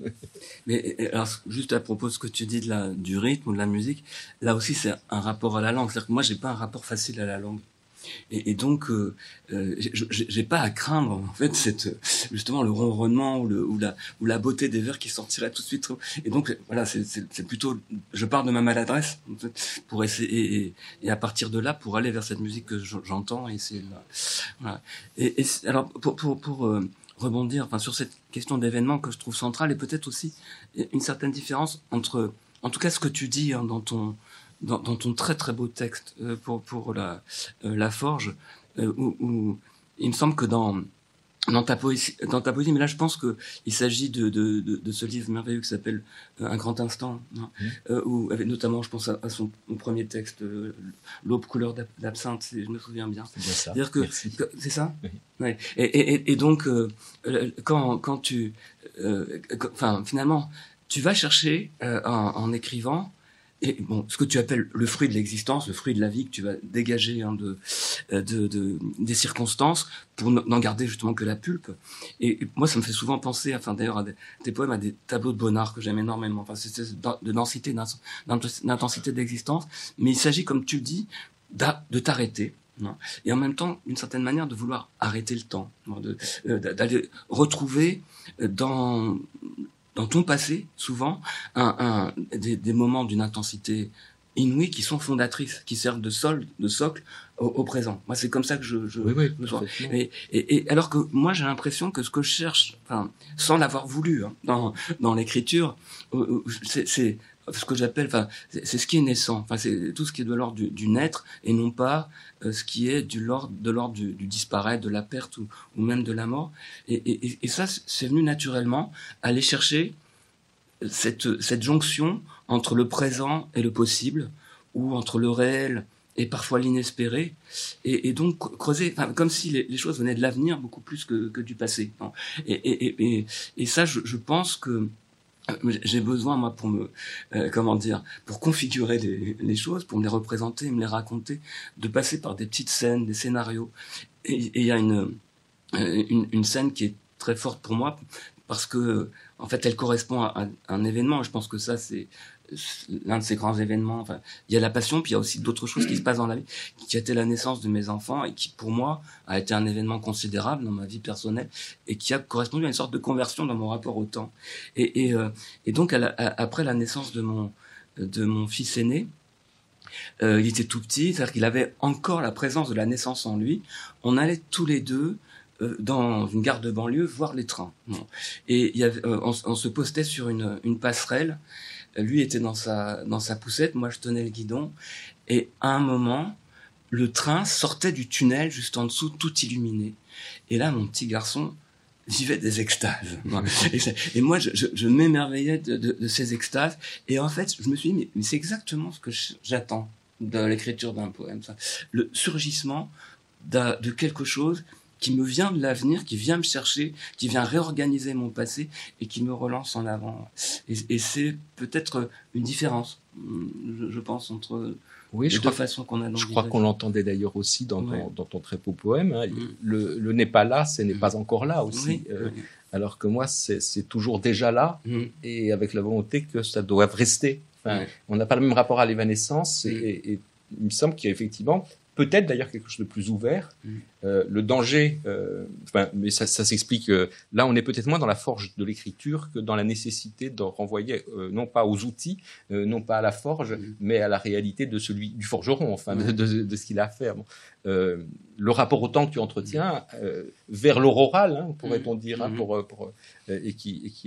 Mais alors, juste à propos de ce que tu dis du rythme ou de la musique, là aussi c'est un rapport à la langue. C'est-à-dire que moi, j'ai pas un rapport facile à la langue. Et donc, j'ai pas à craindre en fait justement le ronronnement ou la beauté des vers qui sortiraient tout de suite. Et donc voilà, c'est plutôt, je pars de ma maladresse en fait, pour essayer et à partir de là pour aller vers cette musique que j'entends et c'est là. Voilà. Et alors pour rebondir sur cette question d'événement que je trouve centrale et peut-être aussi une certaine différence entre, en tout cas ce que tu dis dans ton très très beau texte pour la Forge, où il me semble que dans ta poésie, mais là je pense que il s'agit de ce livre merveilleux qui s'appelle Un grand instant, où avec notamment je pense à son premier texte, L'aube couleur d'absinthe, si je me souviens bien. C'est bien ça. C'est-à-dire que c'est ça. Oui. Ouais. Et donc quand tu, finalement, tu vas chercher en écrivant. Et bon, ce que tu appelles le fruit de l'existence, le fruit de la vie que tu vas dégager des circonstances pour n'en garder justement que la pulpe. Et moi, ça me fait souvent penser, d'ailleurs, à tes poèmes, à des tableaux de Bonnard que j'aimais énormément. Enfin, c'est de densité, d'intensité d'existence. Mais il s'agit, comme tu le dis, de t'arrêter. Et en même temps, d'une certaine manière, de vouloir arrêter le temps, d'aller retrouver dans ton passé, souvent, des moments d'une intensité inouïe qui sont fondatrices, qui servent de socle au présent. Moi, c'est comme ça que je me sens. Et alors que moi, j'ai l'impression que ce que je cherche, sans l'avoir voulu, dans l'écriture, c'est ce que j'appelle, c'est ce qui est naissant. C'est tout ce qui est de l'ordre du naître et non pas ce qui est de l'ordre du disparaître, de la perte ou même de la mort. Et ça, c'est venu naturellement aller chercher cette jonction entre le présent et le possible, ou entre le réel et parfois l'inespéré, et donc creuser, comme si les choses venaient de l'avenir beaucoup plus que du passé. Et ça, je pense que j'ai besoin, moi, pour pour configurer les choses, pour me les représenter, me les raconter, de passer par des petites scènes, des scénarios. Et il y a une scène qui est très forte pour moi, parce que, en fait, elle correspond à un événement. Je pense que ça, c'est l'un de ces grands événements. Il y a la passion, puis il y a aussi d'autres choses qui se passent dans la vie, qui a été la naissance de mes enfants et qui, pour moi, a été un événement considérable dans ma vie personnelle et qui a correspondu à une sorte de conversion dans mon rapport au temps. Et donc, après la naissance de mon fils aîné, il était tout petit, c'est-à-dire qu'il avait encore la présence de la naissance en lui. On allait tous les deux dans une gare de banlieue voir les trains. Et on se postait sur une passerelle. Lui était dans sa poussette, moi je tenais le guidon, et à un moment, le train sortait du tunnel juste en dessous, tout illuminé. Et là, mon petit garçon vivait des extases. Et moi, je m'émerveillais de ces extases. Et en fait, je me suis dit, mais c'est exactement ce que j'attends de l'écriture d'un poème. Ça. Le surgissement de quelque chose qui me vient de l'avenir, qui vient me chercher, qui vient réorganiser mon passé et qui me relance en avant. Et c'est peut-être une différence, je pense, entre les deux façons qu'on a d'envisager. Je crois qu'on l'entendait d'ailleurs aussi dans ton très beau poème. Le n'est pas là, ce n'est pas encore là aussi. Alors que moi, c'est toujours déjà là, et avec la volonté que ça doit rester. On n'a pas le même rapport à l'évanescence, et il me semble qu'il y a effectivement peut-être d'ailleurs quelque chose de plus ouvert. Le danger, mais ça s'explique. Là, on est peut-être moins dans la forge de l'écriture que dans la nécessité de renvoyer non pas aux outils, non pas à la forge, mais à la réalité de du forgeron, de ce qu'il a à faire. Bon. Le rapport au temps que tu entretiens vers l'auroral, pourrait-on dire, et qui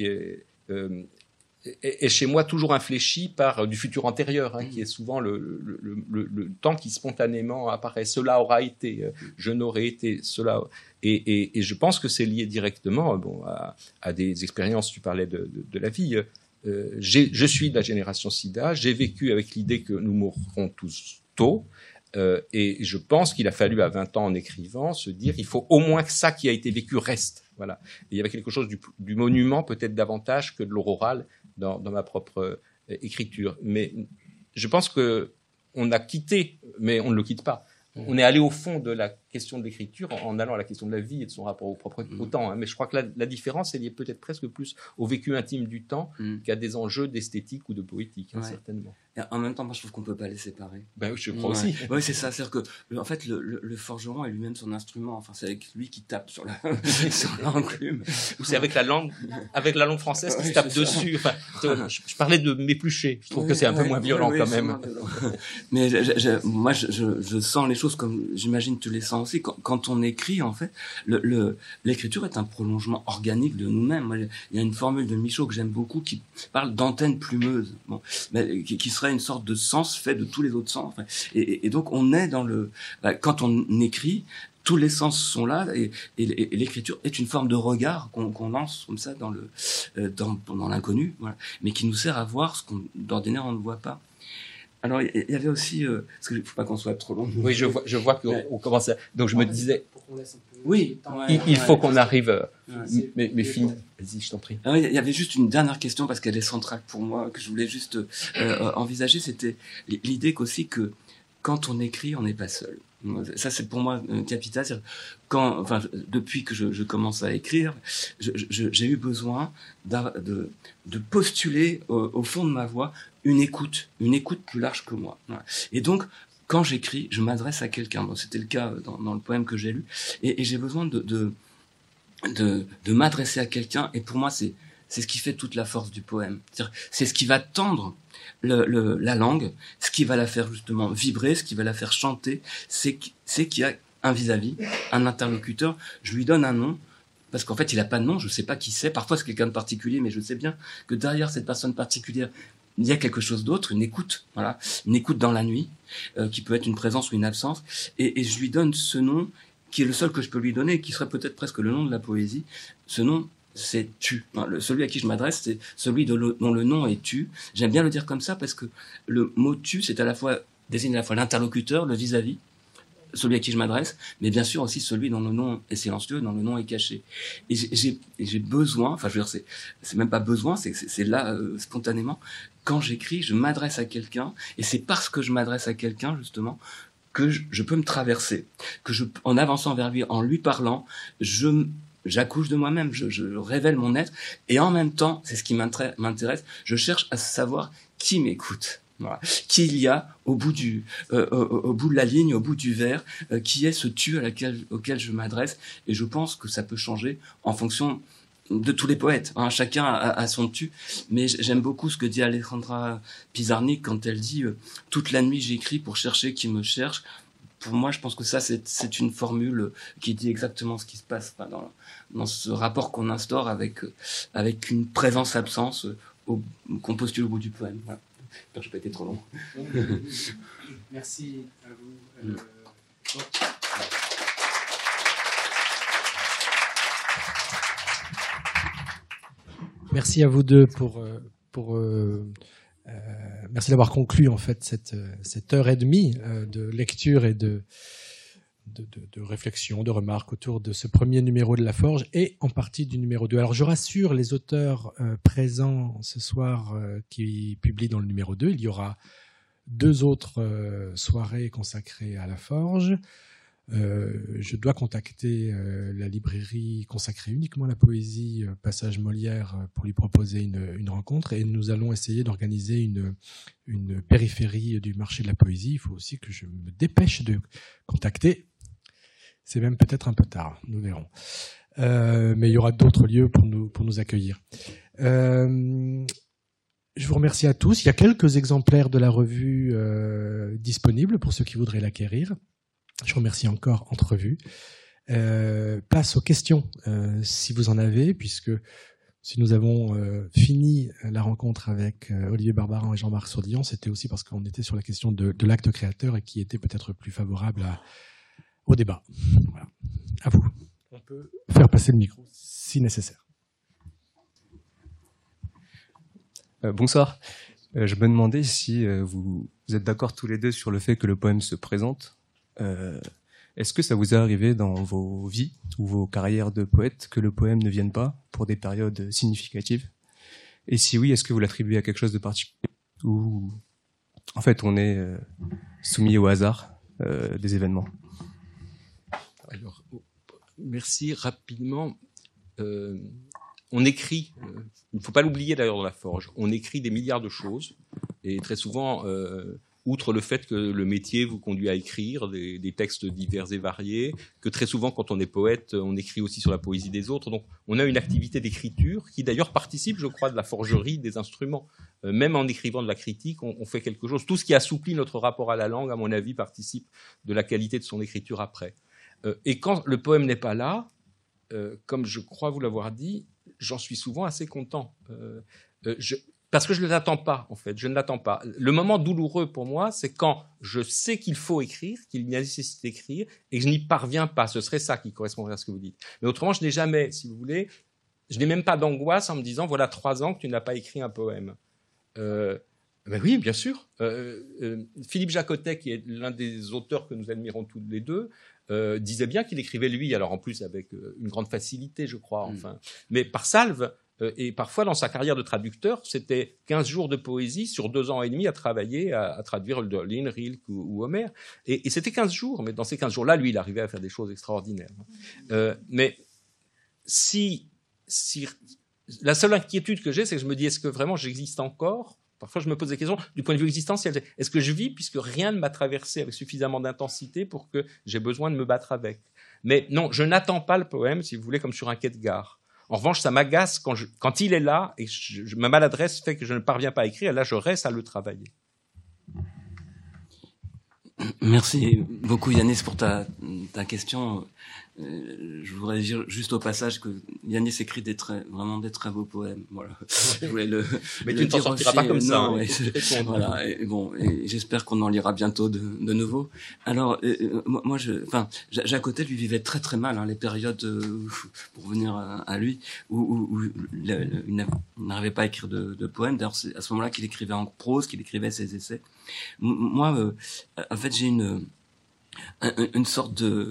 est chez moi toujours infléchi par du futur antérieur, qui est souvent le temps qui spontanément apparaît. Cela aura été, je n'aurais été, cela. Et je pense que c'est lié directement à des expériences. Tu parlais de la vie. Je suis de la génération SIDA. J'ai vécu avec l'idée que nous mourrons tous tôt. Et je pense qu'il a fallu, à 20 ans en écrivant, se dire il faut au moins que ça qui a été vécu reste. Voilà. Et il y avait quelque chose du monument peut-être davantage que de l'auroral dans ma propre écriture. Mais je pense qu'on a quitté, mais on ne le quitte pas, On est allé au fond de la question de l'écriture en allant à la question de la vie et de son rapport au temps. Hein. Mais je crois que la différence est liée peut-être presque plus au vécu intime du temps qu'à des enjeux d'esthétique ou de poétique, hein, certainement. Et en même temps, moi, je trouve qu'on peut pas les séparer. Ben, je crois aussi. Oui, c'est ça. C'est-à-dire que, en fait, le forgeron est lui-même son instrument. Enfin, c'est avec lui qui tape sur l'enclume. Ou c'est avec la langue française qui se tape dessus. Enfin, je parlais de m'éplucher. Je trouve que c'est un peu moins violent quand même. Mais moi, je sens les choses comme j'imagine tu les sens aussi. Quand on écrit, en fait, l'écriture est un prolongement organique de nous-mêmes. Moi, il y a une formule de Michaud que j'aime beaucoup qui parle d'antenne plumeuse, mais qui serait une sorte de sens fait de tous les autres sens. Enfin, et donc, on est dans quand on écrit, tous les sens sont là et l'écriture est une forme de regard qu'on lance comme ça dans l'inconnu, voilà, mais qui nous sert à voir ce qu'on d'ordinaire on ne voit pas. Alors il y avait aussi parce qu'il ne faut pas qu'on soit trop long. Oui, je vois qu'on commence à... Donc je me disais oui, il faut qu'on arrive mais fini. Vas-y, je t'en prie. Alors, il y avait juste une dernière question parce qu'elle est centrale pour moi que je voulais juste envisager, c'était l'idée qu'aussi que quand on écrit, on n'est pas seul. Ça, c'est pour moi capital. Depuis que je commence à écrire, j'ai eu besoin de postuler au fond de ma voix une écoute plus large que moi. Voilà. Et donc, quand j'écris, je m'adresse à quelqu'un. Bon, c'était le cas dans le poème que j'ai lu, et j'ai besoin de m'adresser à quelqu'un. Et pour moi, c'est ce qui fait toute la force du poème. C'est ce qui va tendre la langue, ce qui va la faire justement vibrer, ce qui va la faire chanter, c'est qu'il y a un vis-à-vis, un interlocuteur. Je lui donne un nom, parce qu'en fait, il n'a pas de nom, je ne sais pas qui c'est. Parfois, c'est quelqu'un de particulier, mais je sais bien que derrière cette personne particulière, il y a quelque chose d'autre, une écoute, voilà, une écoute dans la nuit, qui peut être une présence ou une absence. Et je lui donne ce nom, qui est le seul que je peux lui donner, qui serait peut-être presque le nom de la poésie. Ce nom, c'est tu. Celui à qui je m'adresse, c'est celui dont le nom est tu. J'aime bien le dire comme ça parce que le mot tu, c'est désigne à la fois l'interlocuteur, le vis-à-vis, celui à qui je m'adresse, mais bien sûr aussi celui dont le nom est silencieux, dont le nom est caché. Et j'ai besoin, enfin je veux dire, c'est même pas besoin, c'est là spontanément. Quand j'écris, je m'adresse à quelqu'un, et c'est parce que je m'adresse à quelqu'un justement que je peux me traverser, en avançant vers lui, en lui parlant, j'accouche de moi-même, je révèle mon être, et en même temps, c'est ce qui m'intéresse, je cherche à savoir qui m'écoute. Voilà. Qui il y a au bout de la ligne, au bout du vers, qui est ce tu auquel je m'adresse, et je pense que ça peut changer en fonction de tous les poètes. Hein. Chacun a son tu, mais j'aime beaucoup ce que dit Alejandra Pizarnik quand elle dit toute la nuit j'écris pour chercher qui me cherche. Pour moi, je pense que ça, c'est une formule qui dit exactement ce qui se passe dans ce rapport qu'on instaure avec une présence-absence qu'on postule au bout du poème. Voilà. J'espère que je n'ai pas été trop long. Merci à vous. Merci à vous deux merci d'avoir conclu en fait cette heure et demie de lecture et de réflexion, de remarques autour de ce premier numéro de La Forge et en partie du numéro 2. Alors je rassure les auteurs présents ce soir qui publient dans le numéro 2, il y aura 2 autres soirées consacrées à La Forge. Je dois contacter la librairie consacrée uniquement à la poésie, Passage Molière, pour lui proposer une rencontre, et nous allons essayer d'organiser une périphérie du marché de la poésie. Il faut aussi que je me dépêche de contacter. C'est même peut-être un peu tard, nous verrons. Mais il y aura d'autres lieux pour nous accueillir. Je vous remercie à tous. Il y a quelques exemplaires de la revue disponibles pour ceux qui voudraient l'acquérir. Je vous remercie encore, Entrevue. Place aux questions, si vous en avez, puisque si nous avons fini la rencontre avec Olivier Barbarin et Jean-Marc Sourdillon, c'était aussi parce qu'on était sur la question de l'acte créateur et qui était peut-être plus favorable au débat. Voilà. À vous. On peut faire passer le micro si nécessaire. Bonsoir. Je me demandais si vous êtes d'accord tous les deux sur le fait que le poème se présente. Est-ce que ça vous est arrivé dans vos vies ou vos carrières de poète que le poème ne vienne pas pour des périodes significatives? Et si oui, est-ce que vous l'attribuez à quelque chose de particulier ou en fait on est soumis au hasard des événements. Alors, merci. Rapidement, on écrit, il ne faut pas l'oublier d'ailleurs dans la forge, on écrit des milliards de choses, et très souvent, outre le fait que le métier vous conduit à écrire des textes divers et variés, que très souvent quand on est poète, on écrit aussi sur la poésie des autres, donc on a une activité d'écriture qui d'ailleurs participe, je crois, de la forgerie des instruments. Même en écrivant de la critique, on fait quelque chose. Tout ce qui assouplit notre rapport à la langue, à mon avis, participe de la qualité de son écriture après. Et quand le poème n'est pas là, comme je crois vous l'avoir dit, j'en suis souvent assez content. Parce que je ne l'attends pas, en fait. Je ne l'attends pas. Le moment douloureux pour moi, c'est quand je sais qu'il faut écrire, qu'il y a nécessité d'écrire, et que je n'y parviens pas. Ce serait ça qui correspondrait à ce que vous dites. Mais autrement, je n'ai jamais, si vous voulez, je n'ai même pas d'angoisse en me disant, voilà 3 ans que tu n'as pas écrit un poème. Ben oui, bien sûr. Philippe Jacotet, qui est l'un des auteurs que nous admirons tous les deux, disait bien qu'il écrivait lui, alors en plus avec une grande facilité, je crois, enfin, mais par salve. Et parfois, dans sa carrière de traducteur, c'était 15 jours de poésie sur 2 ans et demi à travailler, à traduire Hölderlin, Rilke ou Homère. Et c'était 15 jours, mais dans ces 15 jours-là, lui, il arrivait à faire des choses extraordinaires. Mais si la seule inquiétude que j'ai, c'est que je me dis, est-ce que vraiment j'existe encore ? Parfois, je me pose des questions du point de vue existentiel. Est-ce que je vis puisque rien ne m'a traversé avec suffisamment d'intensité pour que j'ai besoin de me battre avec ? Mais non, je n'attends pas le poème, si vous voulez, comme sur un quai de gare. En revanche, ça m'agace quand il est là et ma maladresse fait que je ne parviens pas à écrire. Et là, je reste à le travailler. Merci beaucoup Yanis pour ta question. Je voudrais dire juste au passage que Yanis écrit vraiment des très beaux poèmes. Voilà. Je voulais mais tu ne t'en sortiras pas comme ça. Non, voilà. Et bon, et j'espère qu'on en lira bientôt de nouveau. Alors, moi, Jacotet lui vivait très très mal les périodes, pour revenir à lui, où il n'arrivait pas à écrire de poèmes. D'ailleurs, c'est à ce moment-là qu'il écrivait en prose, qu'il écrivait ses essais. Moi, en fait, j'ai une sorte de,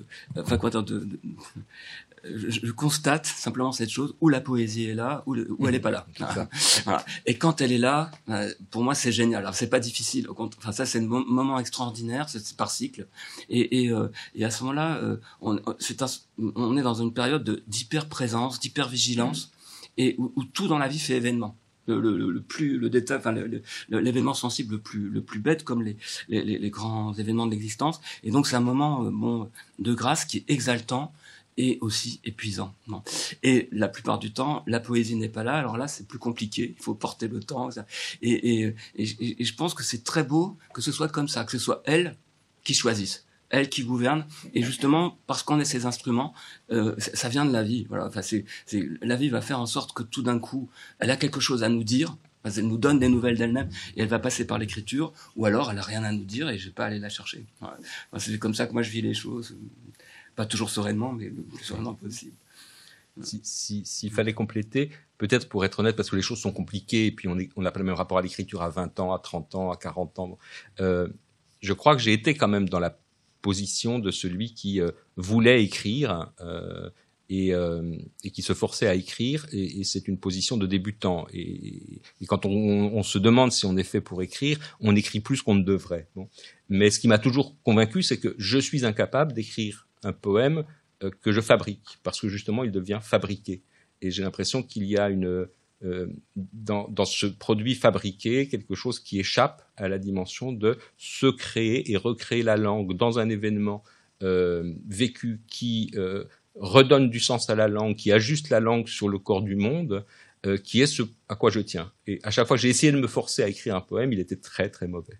je constate simplement cette chose où la poésie est là, où elle est pas là. Voilà. Et quand elle est là, pour moi c'est génial. Alors c'est pas difficile. Enfin ça c'est un moment extraordinaire, c'est par cycle. Et à ce moment-là, on est dans une période d'hyper présence, d'hyper vigilance, et où tout dans la vie fait événement. Le détail, enfin l'événement sensible le plus bête, comme les grands événements de l'existence. Et donc c'est un moment de grâce qui est exaltant et aussi épuisant. Non. Et la plupart du temps, la poésie n'est pas là. Alors là, c'est plus compliqué. Il faut porter le temps. Et je pense que c'est très beau que ce soit comme ça, que ce soit elle qui choisisse. Elle qui gouverne, et justement parce qu'on est ses instruments, ça vient de la vie. Voilà, enfin la vie va faire en sorte que tout d'un coup, elle a quelque chose à nous dire, elle nous donne des nouvelles d'elle-même, et elle va passer par l'écriture, ou alors elle a rien à nous dire et je vais pas aller la chercher. Voilà. Enfin, c'est comme ça que moi je vis les choses, pas toujours sereinement, mais le plus sereinement possible. S'il fallait compléter, peut-être pour être honnête, parce que les choses sont compliquées, et puis on n'a pas le même rapport à l'écriture à 20 ans, à 30 ans, à 40 ans. Je crois que j'ai été quand même dans la position de celui qui voulait écrire et qui se forçait à écrire, et c'est une position de débutant. Et quand on se demande si on est fait pour écrire, on écrit plus qu'on ne devrait. Bon. Mais ce qui m'a toujours convaincu, c'est que je suis incapable d'écrire un poème que je fabrique, parce que justement il devient fabriqué. Et j'ai l'impression qu'il y a dans ce produit fabriqué quelque chose qui échappe à la dimension de se créer et recréer la langue dans un événement vécu qui redonne du sens à la langue, qui ajuste la langue sur le corps du monde, qui est ce à quoi je tiens. Et à chaque fois que j'ai essayé de me forcer à écrire un poème, il était très très mauvais.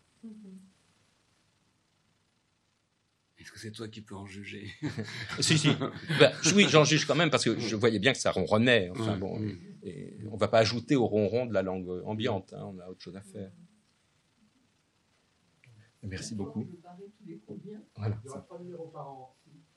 Est-ce que c'est toi qui peux en juger? Si. Oui, j'en juge quand même, parce que je voyais bien que ça ronronnait. Enfin, bon, et on ne va pas ajouter au ronron de la langue ambiante. On a autre chose à faire. Merci beaucoup. Voilà. Il y aura 3 numéros par an.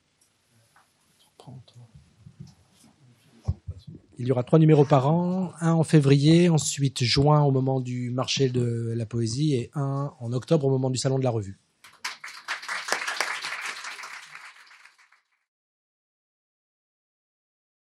Il y aura 3 numéros par an, un en février, ensuite juin au moment du marché de la poésie et un en octobre au moment du salon de la revue.